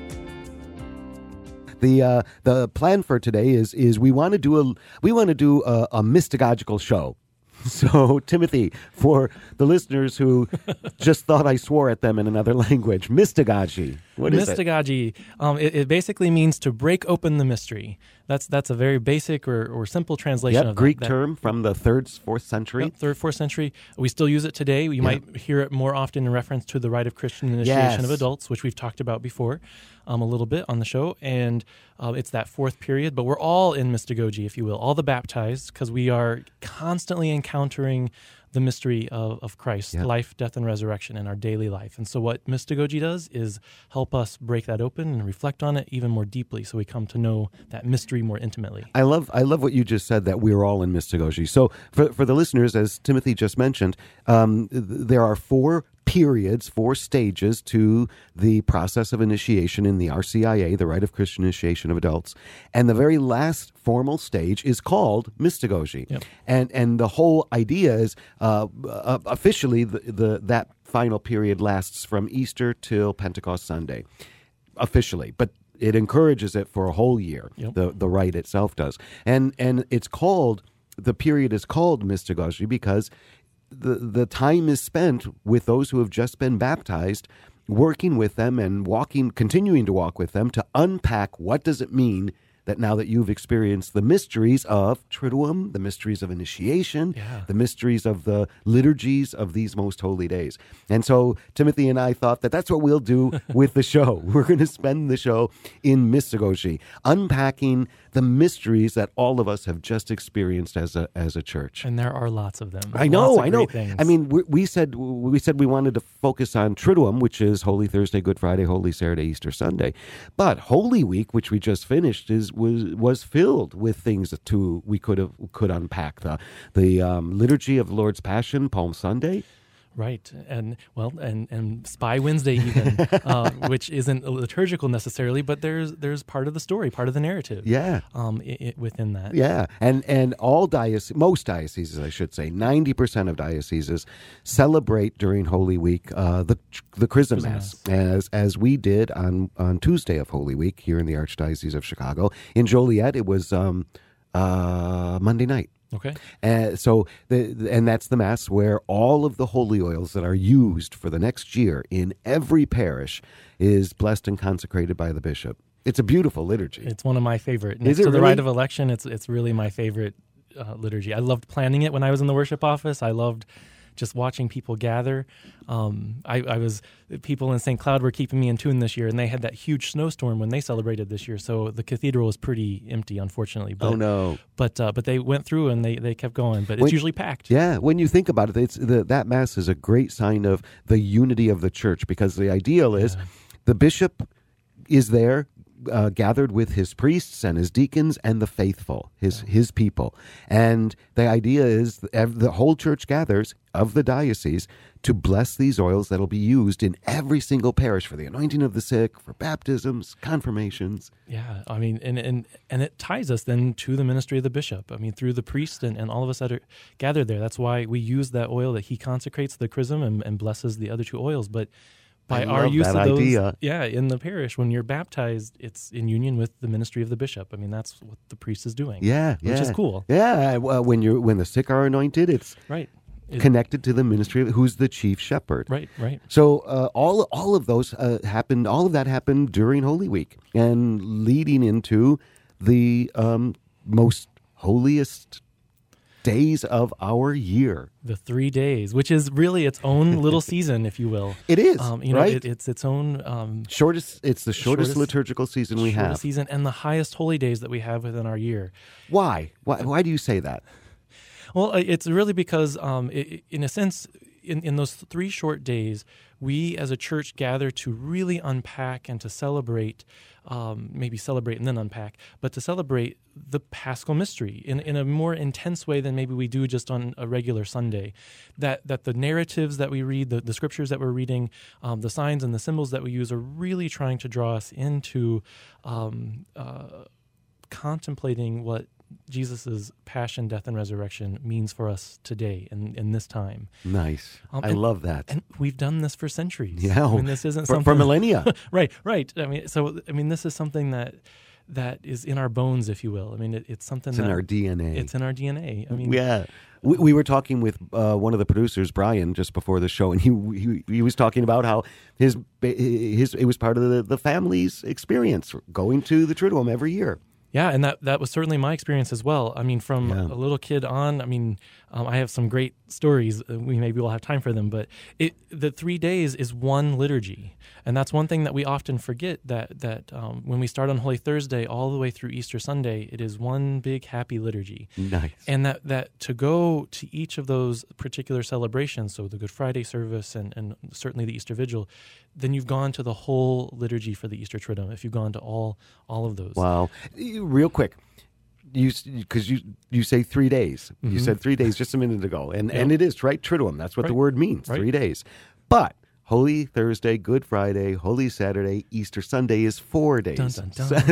The uh, the plan for today is is we want to do a we want to do a, a mystagogical show. So, Timothy, for the listeners who just thought I swore at them in another language, mystagogy. What is it? Mystagogy, um, it, it basically means to break open the mystery. That's that's a very basic or, or simple translation Yep, of Greek that, that, term from the third, fourth century. Yep, third, fourth century. We still use it today. You Yeah. might hear it more often in reference to the rite of Christian initiation Yes. of adults, which we've talked about before um, a little bit on the show. And uh, it's that fourth period. But we're all in mystagogy, if you will, all the baptized, because we are constantly encountering the mystery of, of Christ's Yep. life, death, and resurrection in our daily life. And so what mystagogy does is help us break that open and reflect on it even more deeply, so we come to know that mystery more intimately. I love I love what you just said, that we're all in mystagogy. So for for the listeners, as Timothy just mentioned, um, th- there are four periods, four stages to the process of initiation in the R C I A, the Rite of Christian Initiation of Adults. And the very last formal stage is called mystagogy. Yep. And and the whole idea is uh, uh, officially the, the that final period lasts from Easter till Pentecost Sunday, officially. But it encourages it for a whole year. Yep. The the rite itself does, and and it's called the period is called mystagogy because the the time is spent with those who have just been baptized, working with them and walking, continuing to walk with them to unpack what does it mean that now that you've experienced the mysteries of Triduum, the mysteries of initiation, Yeah. the mysteries of the liturgies of these most holy days. And so Timothy and I thought that that's what we'll do with the show. We're going to spend the show in mystagogy, unpacking the mysteries that all of us have just experienced as a as a church. And there are lots of them. I know, Lots of I know. great things. I mean, we, we said we said we wanted to focus on Triduum, which is Holy Thursday, Good Friday, Holy Saturday, Easter Sunday. But Holy Week, which we just finished, is was was filled with things that to we could have could unpack. The the um, liturgy of the Lord's Passion, Palm Sunday. Right, and well, and, and Spy Wednesday even, uh, which isn't liturgical necessarily, but there's there's part of the story, part of the narrative. Yeah. Um, i i within that. Yeah, and and all dioceses, most dioceses, I should say, ninety percent of dioceses celebrate during Holy Week uh, the the Chrism Mass, as as we did on on Tuesday of Holy Week here in the Archdiocese of Chicago. In Joliet, it was um, uh, Monday night. Okay. Uh, so, the, and that's the Mass where all of the holy oils that are used for the next year in every parish is blessed and consecrated by the bishop. It's a beautiful liturgy. It's one of my favorite. Next Is it to the really? rite of election, it's it's really my favorite uh, liturgy. I loved planning it when I was in the worship office. I loved just watching people gather. Um, I, I was people in Saint Cloud were keeping me in tune this year, and they had that huge snowstorm when they celebrated this year. So the cathedral was pretty empty, unfortunately. But, Oh, no. But uh, but they went through and they, they kept going. But it's When- usually packed. Yeah, when you think about it, it's the, that Mass is a great sign of the unity of the Church, because the ideal is the bishop is there uh, gathered with his priests and his deacons and the faithful, his his people. And the idea is the whole church gathers of the diocese to bless these oils that'll be used in every single parish for the anointing of the sick, for baptisms, confirmations. Yeah, I mean, and, and, and it ties us then to the ministry of the bishop. I mean, through the priest and, and all of us that are gathered there. That's why we use that oil that he consecrates the chrism and, and blesses the other two oils. But by I our love use that of those, idea. yeah, in the parish, when you're baptized, it's in union with the ministry of the bishop. I mean, that's what the priest is doing. Yeah, yeah. Which is cool. Yeah, well, when you're when the sick are anointed, it's right. It, connected to the ministry of who's the chief shepherd. Right, right. So uh, all all of those uh, happened. All of that happened during Holy Week and leading into the um, most holiest days of our year. The three days, which is really its own little season, if you will. It is, um, you know, right? It, it's its own um, shortest. It's the shortest, shortest liturgical season we shortest have. Season and the highest holy days that we have within our year. Why? Why? Why do you say that? Well, it's really because, um, it, in a sense, in, in those three short days, we as a church gather to really unpack and to celebrate, um, maybe celebrate and then unpack, but to celebrate the Paschal mystery in, in a more intense way than maybe we do just on a regular Sunday. That that the narratives that we read, the, the scriptures that we're reading, um, the signs and the symbols that we use are really trying to draw us into um, uh, contemplating what Jesus' passion, death, and resurrection means for us today in, in this time. Nice. Um, I and, love that. And we've done this for centuries. Yeah. I mean, this isn't for, something... for millennia. right, right. I mean, so, I mean, this is something that that is in our bones, if you will. I mean, it, it's something it's that... in our D N A. It's in our D N A. I mean... Yeah. We, we were talking with uh, one of the producers, Brian, just before the show, and he he, he was talking about how his his it was part of the, the family's experience going to the Triduum every year. Yeah, and that, that was certainly my experience as well. I mean, from yeah. a little kid on, I mean, um, I have some great stories. We maybe will have time for them, but it, the three days is one liturgy. And that's one thing that we often forget, that that um, when we start on Holy Thursday all the way through Easter Sunday, it is one big happy liturgy. Nice. And that, that to go to each of those particular celebrations, so the Good Friday service and, and certainly the Easter Vigil, then you've gone to the whole liturgy for the Easter Triduum, if you've gone to all all of those. Wow. Real quick, you because you you say three days. Mm-hmm. You said three days just a minute ago, and yeah. and it is right. Triduum. That's what right. the word means. Right. Three days. But Holy Thursday, Good Friday, Holy Saturday, Easter Sunday is four days. Dun, dun,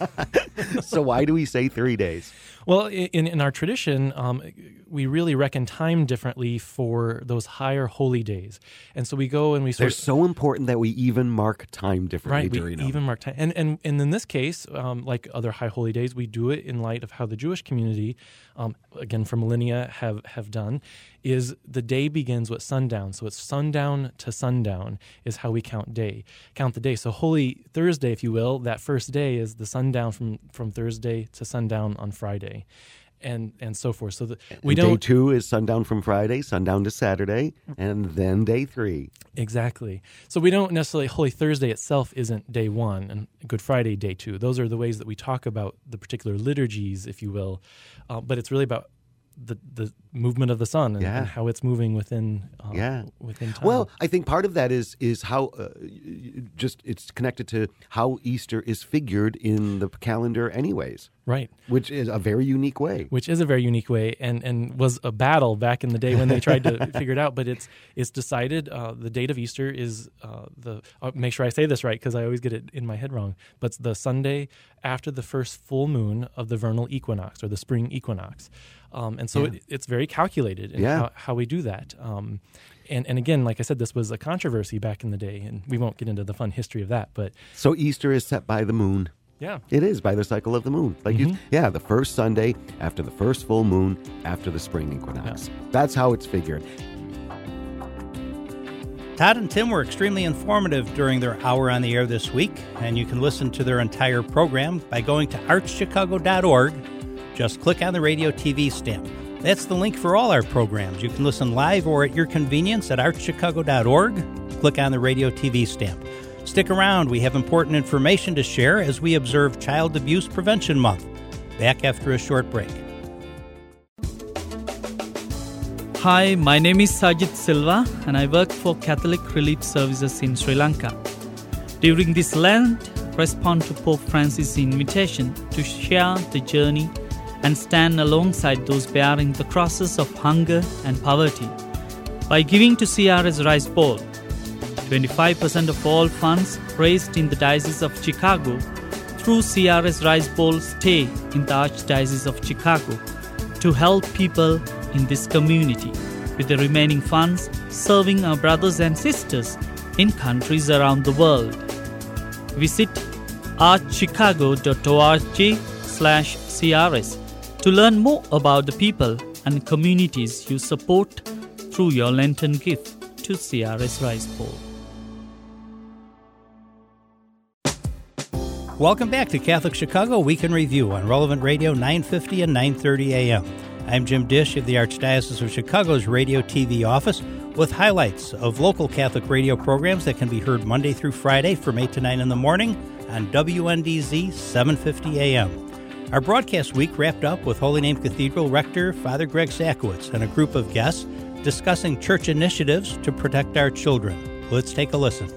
dun. So why do we say three days? Well, in in our tradition, um, we really reckon time differently for those higher holy days, and so we go and we. Sort They're of, so important that we even mark time differently right, during we them. even mark time, and and and in this case, um, like other high holy days, we do it in light of how the Jewish community, um, again for millennia, have have done. Is the day begins with sundown, so it's sundown to sundown is how we count day, count the day. So Holy Thursday, if you will, that first day is the sundown from from Thursday to sundown on Friday. And and so forth. So the, we and don't. Day two is sundown from Friday, sundown to Saturday, and then day three. Exactly. So we don't necessarily. Holy Thursday itself isn't day one, and Good Friday day two. Those are the ways that we talk about the particular liturgies, if you will. Uh, but it's really about the the movement of the sun and, yeah. and how it's moving within um, yeah within time. Well, I think part of that is is how uh, just it's connected to how Easter is figured in the calendar, anyways. Right. Which is a very unique way. Which is a very unique way, and, and was a battle back in the day when they tried to figure it out. But it's it's decided. Uh, the date of Easter is uh, the. I'll make sure I say this right because I always get it in my head wrong. But it's the Sunday after the first full moon of the vernal equinox or the spring equinox, um, and so yeah. it, it's very calculated in yeah. how, how we do that. Um, and and again, like I said, this was a controversy back in the day, and we won't get into the fun history of that. But so Easter is set by the moon. Yeah. It is by the cycle of the moon. Like mm-hmm. you, yeah, the first Sunday after the first full moon after the spring equinox. Yeah. That's how it's figured. Todd and Tim were extremely informative during their hour on the air this week, and you can listen to their entire program by going to arch chicago dot org. Just click on the radio T V stamp. That's the link for all our programs. You can listen live or at your convenience at arch chicago dot org. Click on the radio T V stamp. Stick around. We have important information to share as we observe Child Abuse Prevention Month. Back after a short break. Hi, my name is Sajid Silva and I work for Catholic Relief Services in Sri Lanka. During this Lent, respond to Pope Francis' invitation to share the journey and stand alongside those bearing the crosses of hunger and poverty by giving to C R S Rice Bowl. twenty-five percent of all funds raised in the Diocese of Chicago through C R S Rice Bowl stay in the Archdiocese of Chicago to help people in this community, with the remaining funds serving our brothers and sisters in countries around the world. Visit archchicago.org slash CRS to learn more about the people and communities you support through your Lenten gift to C R S Rice Bowl. Welcome back to Catholic Chicago Week in Review on Relevant Radio nine fifty and nine thirty a m. I'm Jim Dish of the Archdiocese of Chicago's Radio T V office with highlights of local Catholic radio programs that can be heard Monday through Friday from eight to nine in the morning on W N D Z seven fifty a m. Our broadcast week wrapped up with Holy Name Cathedral Rector Father Greg Sakowicz and a group of guests discussing church initiatives to protect our children. Let's take a listen.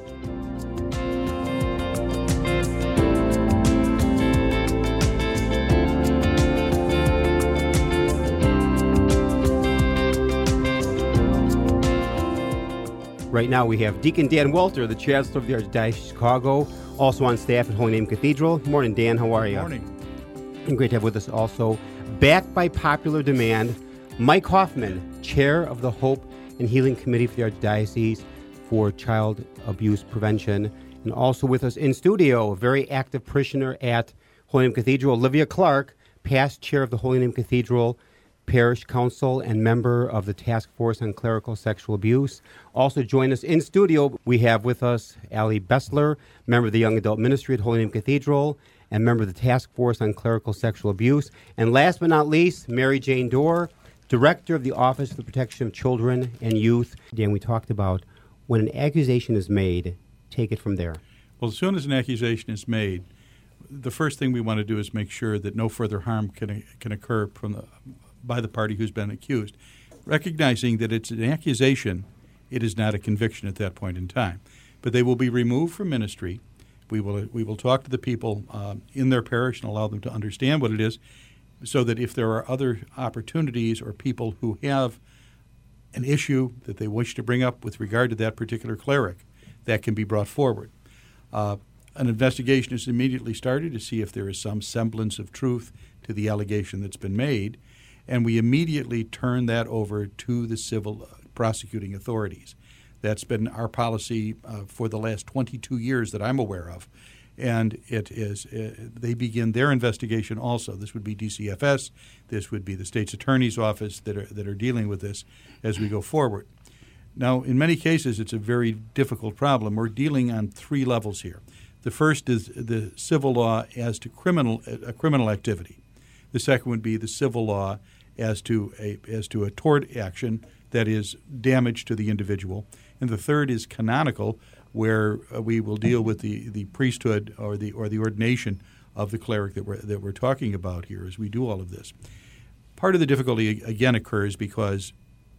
Right now we have Deacon Dan Welter, the Chancellor of the Archdiocese of Chicago, also on staff at Holy Name Cathedral. Good morning, Dan. How are you? Good morning. And great to have with us also, backed by popular demand, Mike Hoffman, Chair of the Hope and Healing Committee for the Archdiocese for Child Abuse Prevention. And also with us in studio, a very active parishioner at Holy Name Cathedral, Olivia Clark, past Chair of the Holy Name Cathedral Parish Council and member of the Task Force on Clerical Sexual Abuse. Also join us in studio, we have with us Allie Bessler, member of the Young Adult Ministry at Holy Name Cathedral and member of the Task Force on Clerical Sexual Abuse. And last but not least, Mary Jane Dorr, Director of the Office of the Protection of Children and Youth. Dan, we talked about when an accusation is made, take it from there. Well, as soon as an accusation is made, the first thing we want to do is make sure that no further harm can can occur from the by the party who's been accused, recognizing that it's an accusation, it is not a conviction at that point in time. But they will be removed from ministry. We will we will talk to the people uh, in their parish and allow them to understand what it is, so that if there are other opportunities or people who have an issue that they wish to bring up with regard to that particular cleric, that can be brought forward. Uh, an investigation is immediately started to see if there is some semblance of truth to the allegation that's been made, and we immediately turn that over to the civil prosecuting authorities. That's been our policy uh, for the last twenty-two years that I'm aware of, and it is uh, they begin their investigation also. This would be D C F S, this would be the state's attorney's office that are that are dealing with this as we go forward. Now, in many cases, it's a very difficult problem. We're dealing on three levels here. The first is the civil law as to criminal a criminal activity. The second would be the civil law as to a as to a tort action that is damage to the individual. And the third is canonical, where uh, we will deal with the, the priesthood or the or the ordination of the cleric that we're that we're talking about here as we do all of this. Part of the difficulty again occurs because,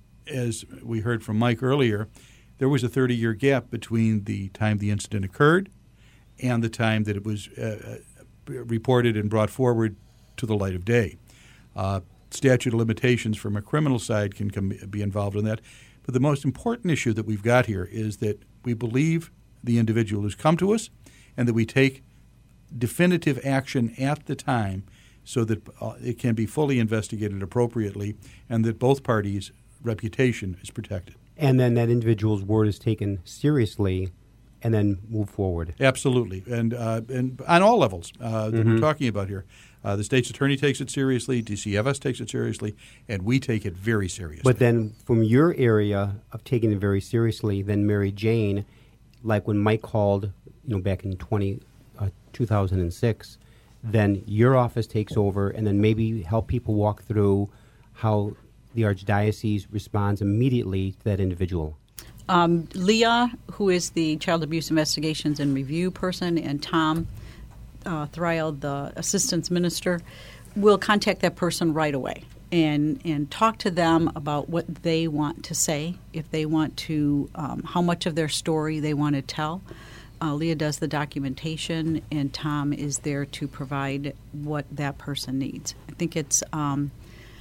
as we heard from Mike earlier, there was a thirty-year gap between the time the incident occurred and the time that it was uh, reported and brought forward to the light of day. Uh, statute of limitations from a criminal side can come, be involved in that. But the most important issue that we've got here is that we believe the individual who's come to us and that we take definitive action at the time so that uh, it can be fully investigated appropriately and that both parties' reputation is protected. And then that individual's word is taken seriously and then move forward. Absolutely. And uh, and on all levels uh, that Mm-hmm. we're talking about here. Uh, the state's attorney takes it seriously, D C F S takes it seriously, and we take it very seriously. But then from your area of taking it very seriously, then Mary Jane, like when Mike called, you know, back in twenty, uh, two thousand six, then your office takes over and then maybe help people walk through how the Archdiocese responds immediately to that individual. Um, Leah, who is the Child Abuse Investigations and Review person, and Tom uh, Thriel, the Assistance Minister, will contact that person right away and, and talk to them about what they want to say, if they want to, um, how much of their story they want to tell. Uh, Leah does the documentation, and Tom is there to provide what that person needs. I think it's um,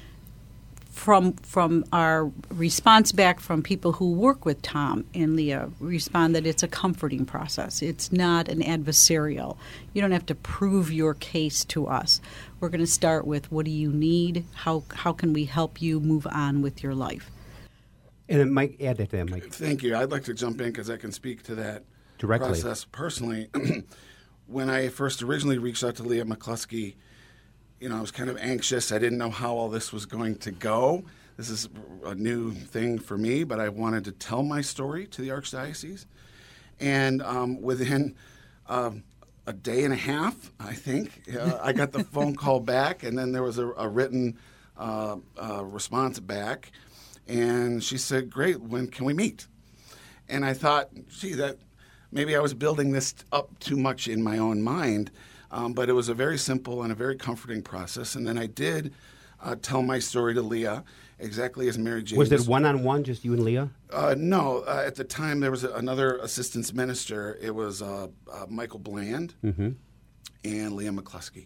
from from our response back from people who work with Tom and Leah respond that it's a comforting process. It's not an adversarial. You don't have to prove your case to us. We're going to start with, what do you need? How how can we help you move on with your life? And then Mike, add that to that, Mike. Thank you. I'd like to jump in because I can speak to that Directly. process personally. When I first originally reached out to Leah McCluskey, you know, I was kind of anxious. I didn't know how all this was going to go. This is a new thing for me, but I wanted to tell my story to the Archdiocese. And um, within uh, a day and a half, I think, uh, I got the phone call back, and then there was a, a written uh, uh, response back. And she said, great, when can we meet? And I thought, gee, that maybe I was building this up too much in my own mind, um, but it was a very simple and a very comforting process. And then I did uh, tell my story to Leah, exactly as Mary Jane. Was it one-on-one, just you and Leah? Uh, no. Uh, at the time, there was a, another assistance minister. It was uh, uh, Michael Bland mm-hmm. and Leah McCluskey.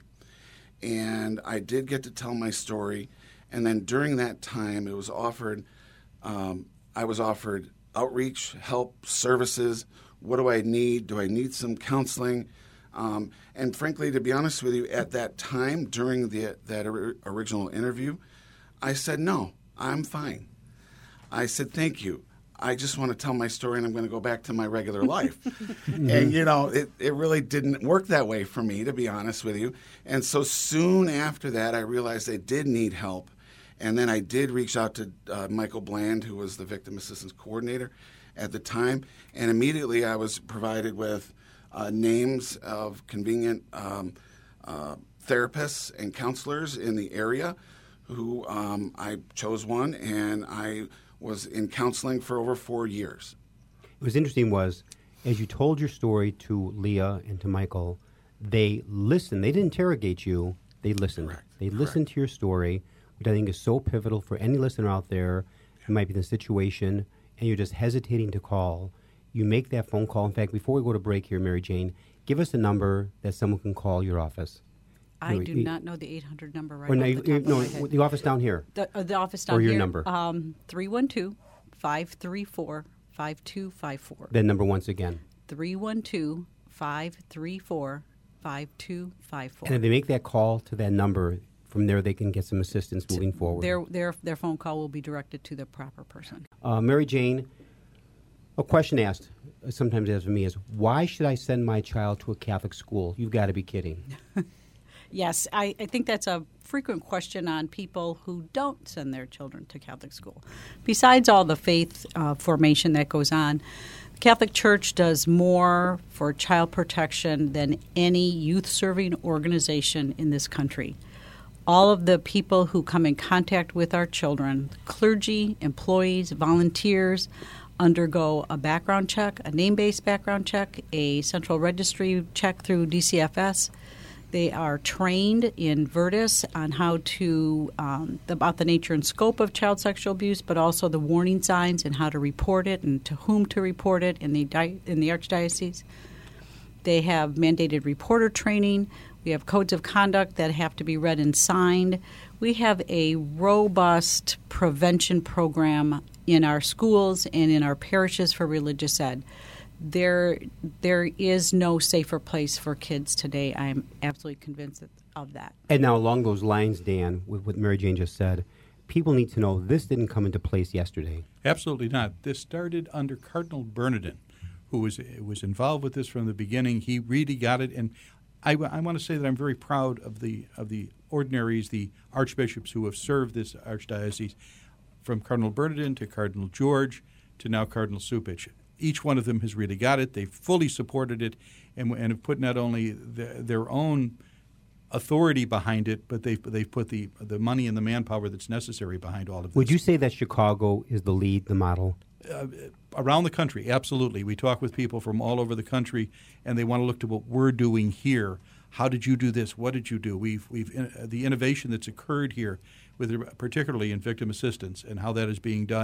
And I did get to tell my story. And then during that time, it was offered, um, I was offered outreach, help, services. What do I need? Do I need some counseling? Um, and frankly, to be honest with you, at that time, during the, that or, original interview, I said, no, I'm fine. I said, thank you. I just want to tell my story, and I'm going to go back to my regular life. And, you know, it, it really didn't work that way for me, to be honest with you. And so soon after that, I realized I did need help. And then I did reach out to uh, Michael Bland, who was the victim assistance coordinator at the time. And immediately I was provided with uh, names of convenient um, uh, therapists and counselors in the area who um, I chose one, and I was in counseling for over four years. What was interesting was, as you told your story to Leah and to Michael, they listened. They didn't interrogate you. They listened. Correct. They Correct. listened to your story, which I think is so pivotal for any listener out there who might be in a situation and you're just hesitating to call. You make that phone call. In fact, before we go to break here, Mary Jane, give us a number that someone can call your office. I You know, do you- not know the eight hundred number right Or off no, the you- top you- of no, my head. the office down here. The, uh, the office down Or your here. number. Um, three one two, five three four, five two five four. That number once again. three one two, five three four, five two five four. And if they make that call to that number, from there they can get some assistance moving forward. Their, their, their phone call will be directed to the proper person. Uh, Mary Jane, a question asked, uh, sometimes asked of me is, why should I send my child to a Catholic school? You've got to be kidding. Yes, I, I think that's a frequent question on people who don't send their children to Catholic school. Besides all the faith uh, formation that goes on, the Catholic Church does more for child protection than any youth-serving organization in this country. All of the people who come in contact with our children, clergy, employees, volunteers, undergo a background check, a name-based background check, a central registry check through D C F S. They are trained in Virtus on how to, um, about the nature and scope of child sexual abuse, but also the warning signs and how to report it and to whom to report it in the di- in the Archdiocese. They have mandated reporter training. We have codes of conduct that have to be read and signed. We have a robust prevention program in our schools and in our parishes for religious ed. There, there is no safer place for kids today. I am absolutely convinced of that. And now along those lines, Dan, with what Mary Jane just said, people need to know this didn't come into place yesterday. Absolutely not. This started under Cardinal Bernardin, who was was involved with this from the beginning. He really got it, and I, I want to say that I'm very proud of the of the ordinaries, the archbishops who have served this archdiocese, from Cardinal Bernardin to Cardinal George to now Cardinal Cupich. Each one of them has really got it. They fully supported it, and, and have put not only the, their own authority behind it, but they've they've put the the money and the manpower that's necessary behind all of this. Would you say that Chicago is the lead, the model? Uh, around the country, absolutely. We talk with people from all over the country, and they want to look to what we're doing here. How did you do this? What did you do? We've we've uh, the innovation that's occurred here, with particularly in victim assistance and how that is being done,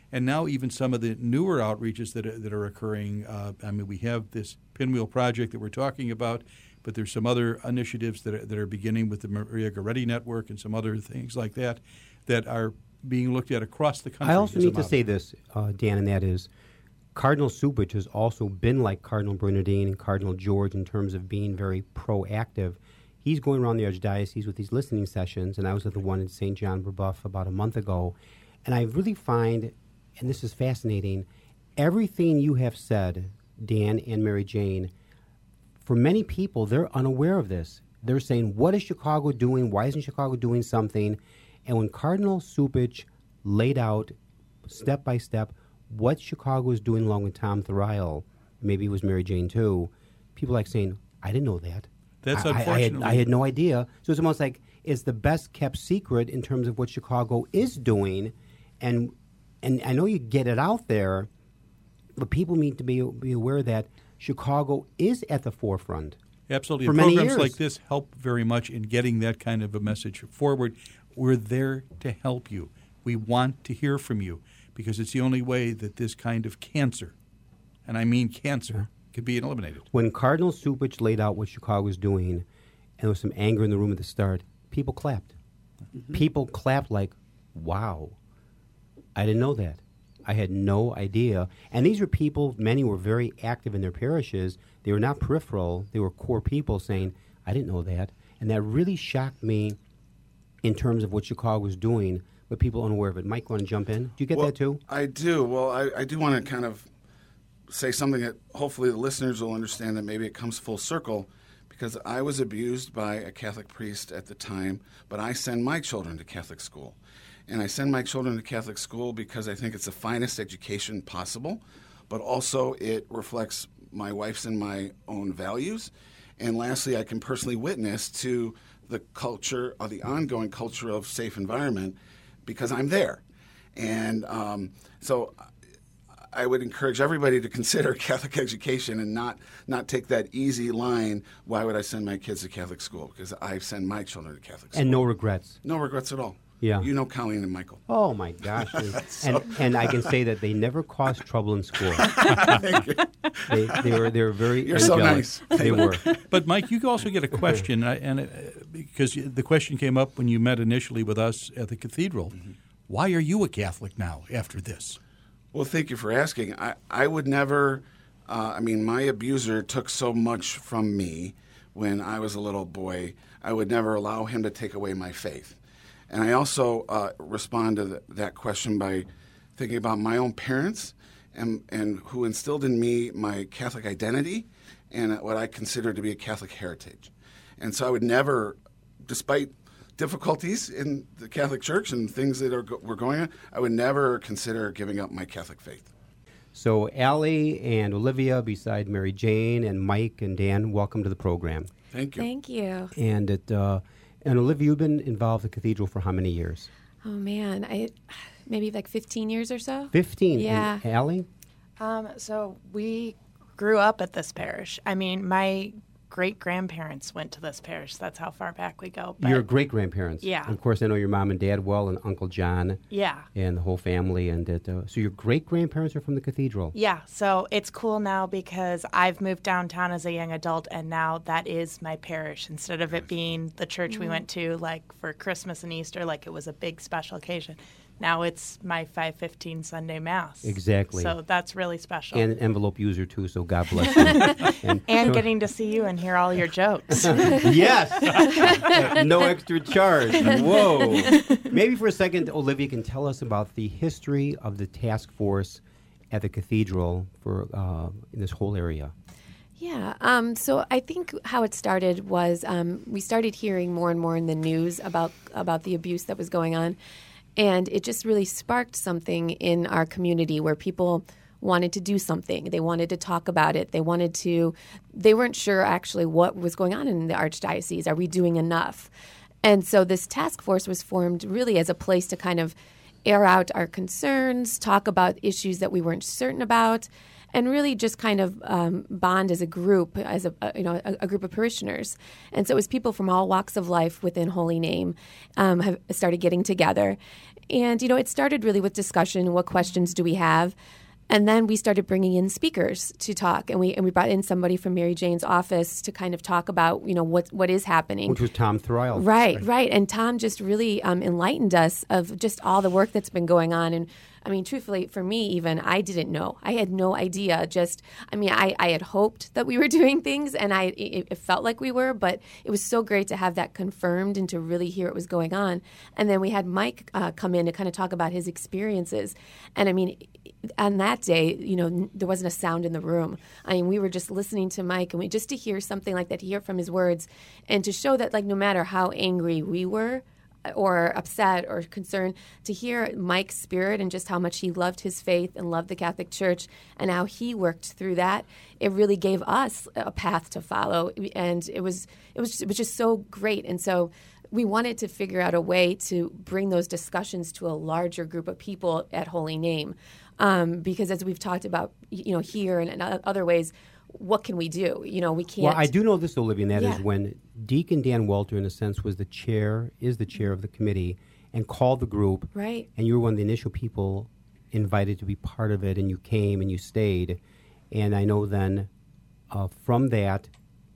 And now even some of the newer outreaches that are, that are occurring, uh, I mean, we have this Pinwheel Project that we're talking about, but there's some other initiatives that are, that are beginning with the Maria Goretti Network and some other things like that that are being looked at across the country. I also as a need to model. say this, uh, Dan, and that is Cardinal Subich has also been like Cardinal Bernardine and Cardinal George in terms of being very proactive. He's going around the Archdiocese with these listening sessions, and I was at the one in Saint John Brebeuf about a month ago, and I really find, and this is fascinating, everything you have said, Dan and Mary Jane, for many people, they're unaware of this. They're saying, what is Chicago doing? Why isn't Chicago doing something? And when Cardinal Subich laid out step by step what Chicago is doing along with Tom Theriault, maybe it was Mary Jane too, people like saying, I didn't know that. That's I, unfortunately. I, had, I had no idea. So it's almost like it's the best kept secret in terms of what Chicago is doing. And and I know you get it out there, but people need to be, be aware that Chicago is at the forefront. Absolutely. For And many programs years. like this help very much in getting that kind of a message forward. We're there to help you. We want to hear from you because it's the only way that this kind of cancer, and I mean cancer, can be eliminated. When Cardinal Subich laid out what Chicago was doing, and there was some anger in the room at the start, people clapped. Mm-hmm. People clapped like, wow, I didn't know that. I had no idea. And these were people, many were very active in their parishes. They were not peripheral. They were core people saying, I didn't know that. And that really shocked me in terms of what Chicago was doing, but people unaware of it. Mike, want to jump in? Do you get well, that too? I do. Well, I, I do want to kind of say something that hopefully the listeners will understand that maybe it comes full circle, because I was abused by a Catholic priest at the time, but I send my children to Catholic school. And I send my children to Catholic school because I think it's the finest education possible, but also it reflects my wife's and my own values. And lastly, I can personally witness to the culture, or the ongoing culture of safe environment, because I'm there. And um, so I would encourage everybody to consider Catholic education and not, not take that easy line, why would I send my kids to Catholic school? Because I send my children to Catholic school. And no regrets. No regrets at all. Yeah. You know Colleen and Michael. Oh, my gosh. So- and, and I can say that they never caused trouble in school. Thank you. They, they, were, they were very You're so angelic. nice. They were. But, Mike, you also get a question, and, I, and it, because the question came up when you met initially with us at the cathedral. Mm-hmm. Why are you a Catholic now after this? Well, thank you for asking. I, I would never, uh, I mean, my abuser took so much from me when I was a little boy. I would never allow him to take away my faith. And I also uh, respond to th- that question by thinking about my own parents and, and who instilled in me my Catholic identity and what I consider to be a Catholic heritage. And so I would never, despite difficulties in the Catholic Church and things that are go- were going on, I would never consider giving up my Catholic faith. So Allie and Olivia, beside Mary Jane and Mike and Dan, welcome to the program. Thank you. Thank you. And it, uh, and Olivia, you've been involved in the cathedral for how many years? Oh man, I maybe like fifteen years or so. Fifteen. Yeah. And Allie? Um, so we grew up at this parish. I mean, my great-grandparents went to this parish. That's how far back we go. But Your great-grandparents. Yeah. And of course, I know your mom and dad well, and Uncle John. Yeah. And the whole family. And it, uh, so your great-grandparents are from the cathedral. Yeah, so it's cool now because I've moved downtown as a young adult, and now that is my parish. Instead of it being the church Mm-hmm. we went to, like, for Christmas and Easter, like it was a big special occasion. Now it's my five fifteen Sunday Mass. Exactly. So that's really special. And an envelope user, too, so God bless you. and And so- getting to see you and hear all your jokes. Yes. No extra charge. Whoa. Maybe for a second, Olivia can tell us about the history of the task force at the cathedral for uh, in this whole area. Yeah. Um, so I think how it started was um, we started hearing more and more in the news about about the abuse that was going on. And it just really sparked something in our community where people wanted to do something. They wanted to talk about it. They wanted to, they weren't sure actually what was going on in the Archdiocese. Are we doing enough? And so this task force was formed really as a place to kind of air out our concerns, talk about issues that we weren't certain about, and really just kind of um, bond as a group, as a, a you know a, a group of parishioners. And so it was people from all walks of life within Holy Name um, have started getting together. And, you know, it started really with discussion. What questions do we have? And then we started bringing in speakers to talk, and we and we brought in somebody from Mary Jane's office to kind of talk about, you know, what what is happening. Which was Tom Thrill. Right, right, right. And Tom just really um, enlightened us of just all the work that's been going on. And I mean, truthfully, for me, even, I didn't know. I had no idea. Just, I mean, I, I had hoped that we were doing things, and I it, it felt like we were, but it was so great to have that confirmed and to really hear what was going on. And then we had Mike uh, come in to kind of talk about his experiences. And I mean, on that day, you know, n- there wasn't a sound in the room. I mean, we were just listening to Mike, and we just to hear something like that, to hear from his words, and to show that, like, no matter how angry we were, or upset or concerned, to hear Mike's spirit and just how much he loved his faith and loved the Catholic Church and how he worked through that, it really gave us a path to follow. And it was it was it was just so great. And so we wanted to figure out a way to bring those discussions to a larger group of people at Holy Name, um, because as we've talked about, you know, here and in other ways, what can we do? You know, we can't. Well, I do know this, Olivia, and that Yeah. is when Deacon Dan Walter, in a sense, was the chair, is the chair of the committee, and called the group. Right. And you were one of the initial people invited to be part of it, and you came and you stayed. And I know then uh, from that,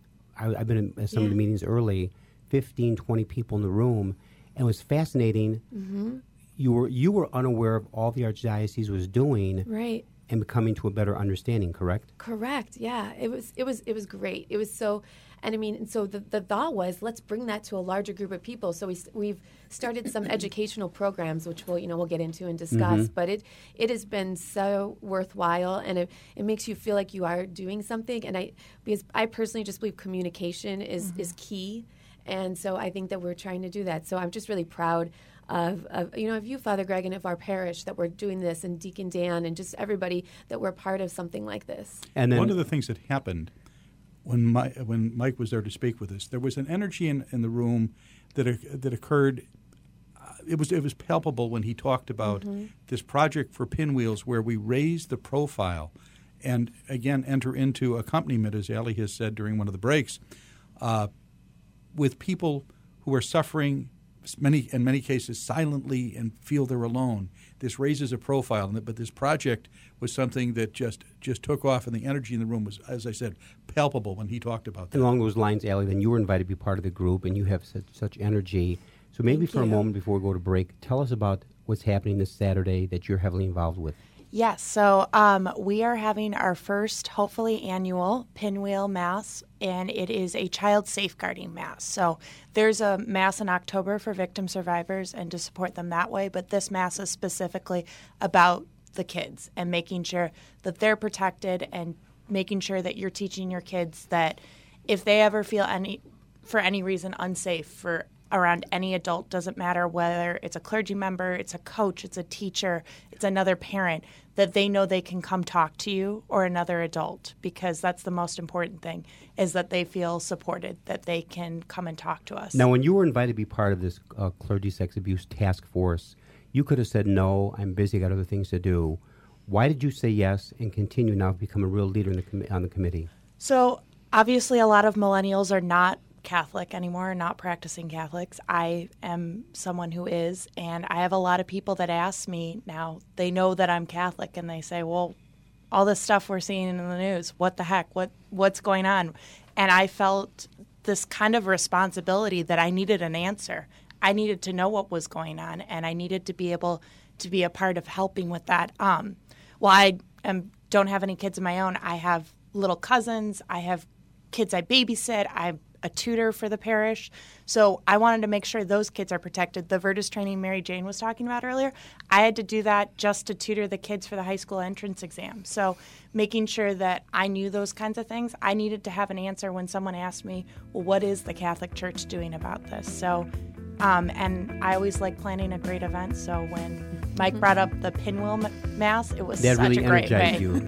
I, I've been at some Yeah. of the meetings early, fifteen, twenty people in the room, and it was fascinating. Mm-hmm. You were you were unaware of all the Archdiocese was doing. Right. And coming to a better understanding, correct? Correct. Yeah, it was. It was. It was great. It was so. And I mean, and so the, the thought was, let's bring that to a larger group of people. So we we've started some educational programs, which we'll you know we'll get into and discuss. Mhm. But it it has been so worthwhile, and it, it makes you feel like you are doing something. And I because I personally just believe communication is is key, and so I think that we're trying to do that. So I'm just really proud. Of, of you know of you, Father Greg, and of our parish that we're doing this, and Deacon Dan, and just everybody that we're part of something like this. And then, one of the things that happened when Mike, when Mike was there to speak with us, there was an energy in, in the room that uh, that occurred. Uh, it was it was palpable when he talked about Mm-hmm. this project for Pinwheels, where we raise the profile, and again enter into accompaniment, as Ali has said during one of the breaks, uh, with people who are suffering. Many in many cases silently and feel they're alone. This raises a profile, but this project was something that just just took off, and the energy in the room was, as I said, palpable when he talked about that. Along those lines, Allie, then you were invited to be part of the group, and you have such, such energy. So maybe Thank for a you. moment before we go to break, tell us about what's happening this Saturday that you're heavily involved with. Yes, so um, we are having our first, hopefully annual Pinwheel Mass, and it is a child safeguarding Mass. So there's a Mass in October for victim survivors and to support them that way, but this Mass is specifically about the kids and making sure that they're protected and making sure that you're teaching your kids that if they ever feel any, for any reason, unsafe for around any adult, doesn't matter whether it's a clergy member, it's a coach, it's a teacher, it's another parent, that they know they can come talk to you or another adult, because that's the most important thing, is that they feel supported, that they can come and talk to us. Now, when you were invited to be part of this uh, clergy sex abuse task force, you could have said, no, I'm busy, I got other things to do. Why did you say yes and continue now to become a real leader in the com- on the committee? So obviously a lot of millennials are not Catholic anymore, not practicing Catholics. I am someone who is, and I have a lot of people that ask me now, they know that I'm Catholic, and they say, well, all this stuff we're seeing in the news, what the heck, what what's going on? And I felt this kind of responsibility that I needed an answer. I needed to know what was going on, and I needed to be able to be a part of helping with that. Um, well, I am, don't have any kids of my own. I have little cousins. I have kids I babysit. I'm a tutor for the parish. So I wanted to make sure those kids are protected. The Virtus training Mary Jane was talking about earlier, I had to do that just to tutor the kids for the high school entrance exam. So making sure that I knew those kinds of things, I needed to have an answer when someone asked me, well, what is the Catholic Church doing about this? So, um, and I always like planning a great event. So when Mike brought up the Pinwheel Mass, it was That such really a great energized way. you.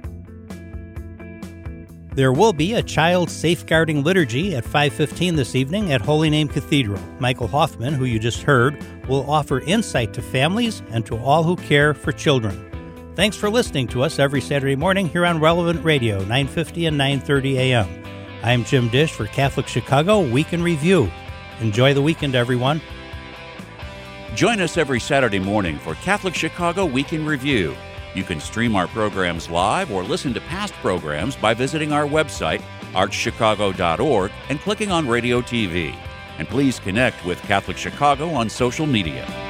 There will be a child safeguarding liturgy at five fifteen this evening at Holy Name Cathedral. Michael Hoffman, who you just heard, will offer insight to families and to all who care for children. Thanks for listening to us every Saturday morning here on Relevant Radio, nine fifty and nine thirty a.m. I'm Jim Dish for Catholic Chicago Week in Review. Enjoy the weekend, everyone. Join us every Saturday morning for Catholic Chicago Week in Review. You can stream our programs live or listen to past programs by visiting our website, arch chicago dot org, and clicking on Radio T V. And please connect with Catholic Chicago on social media.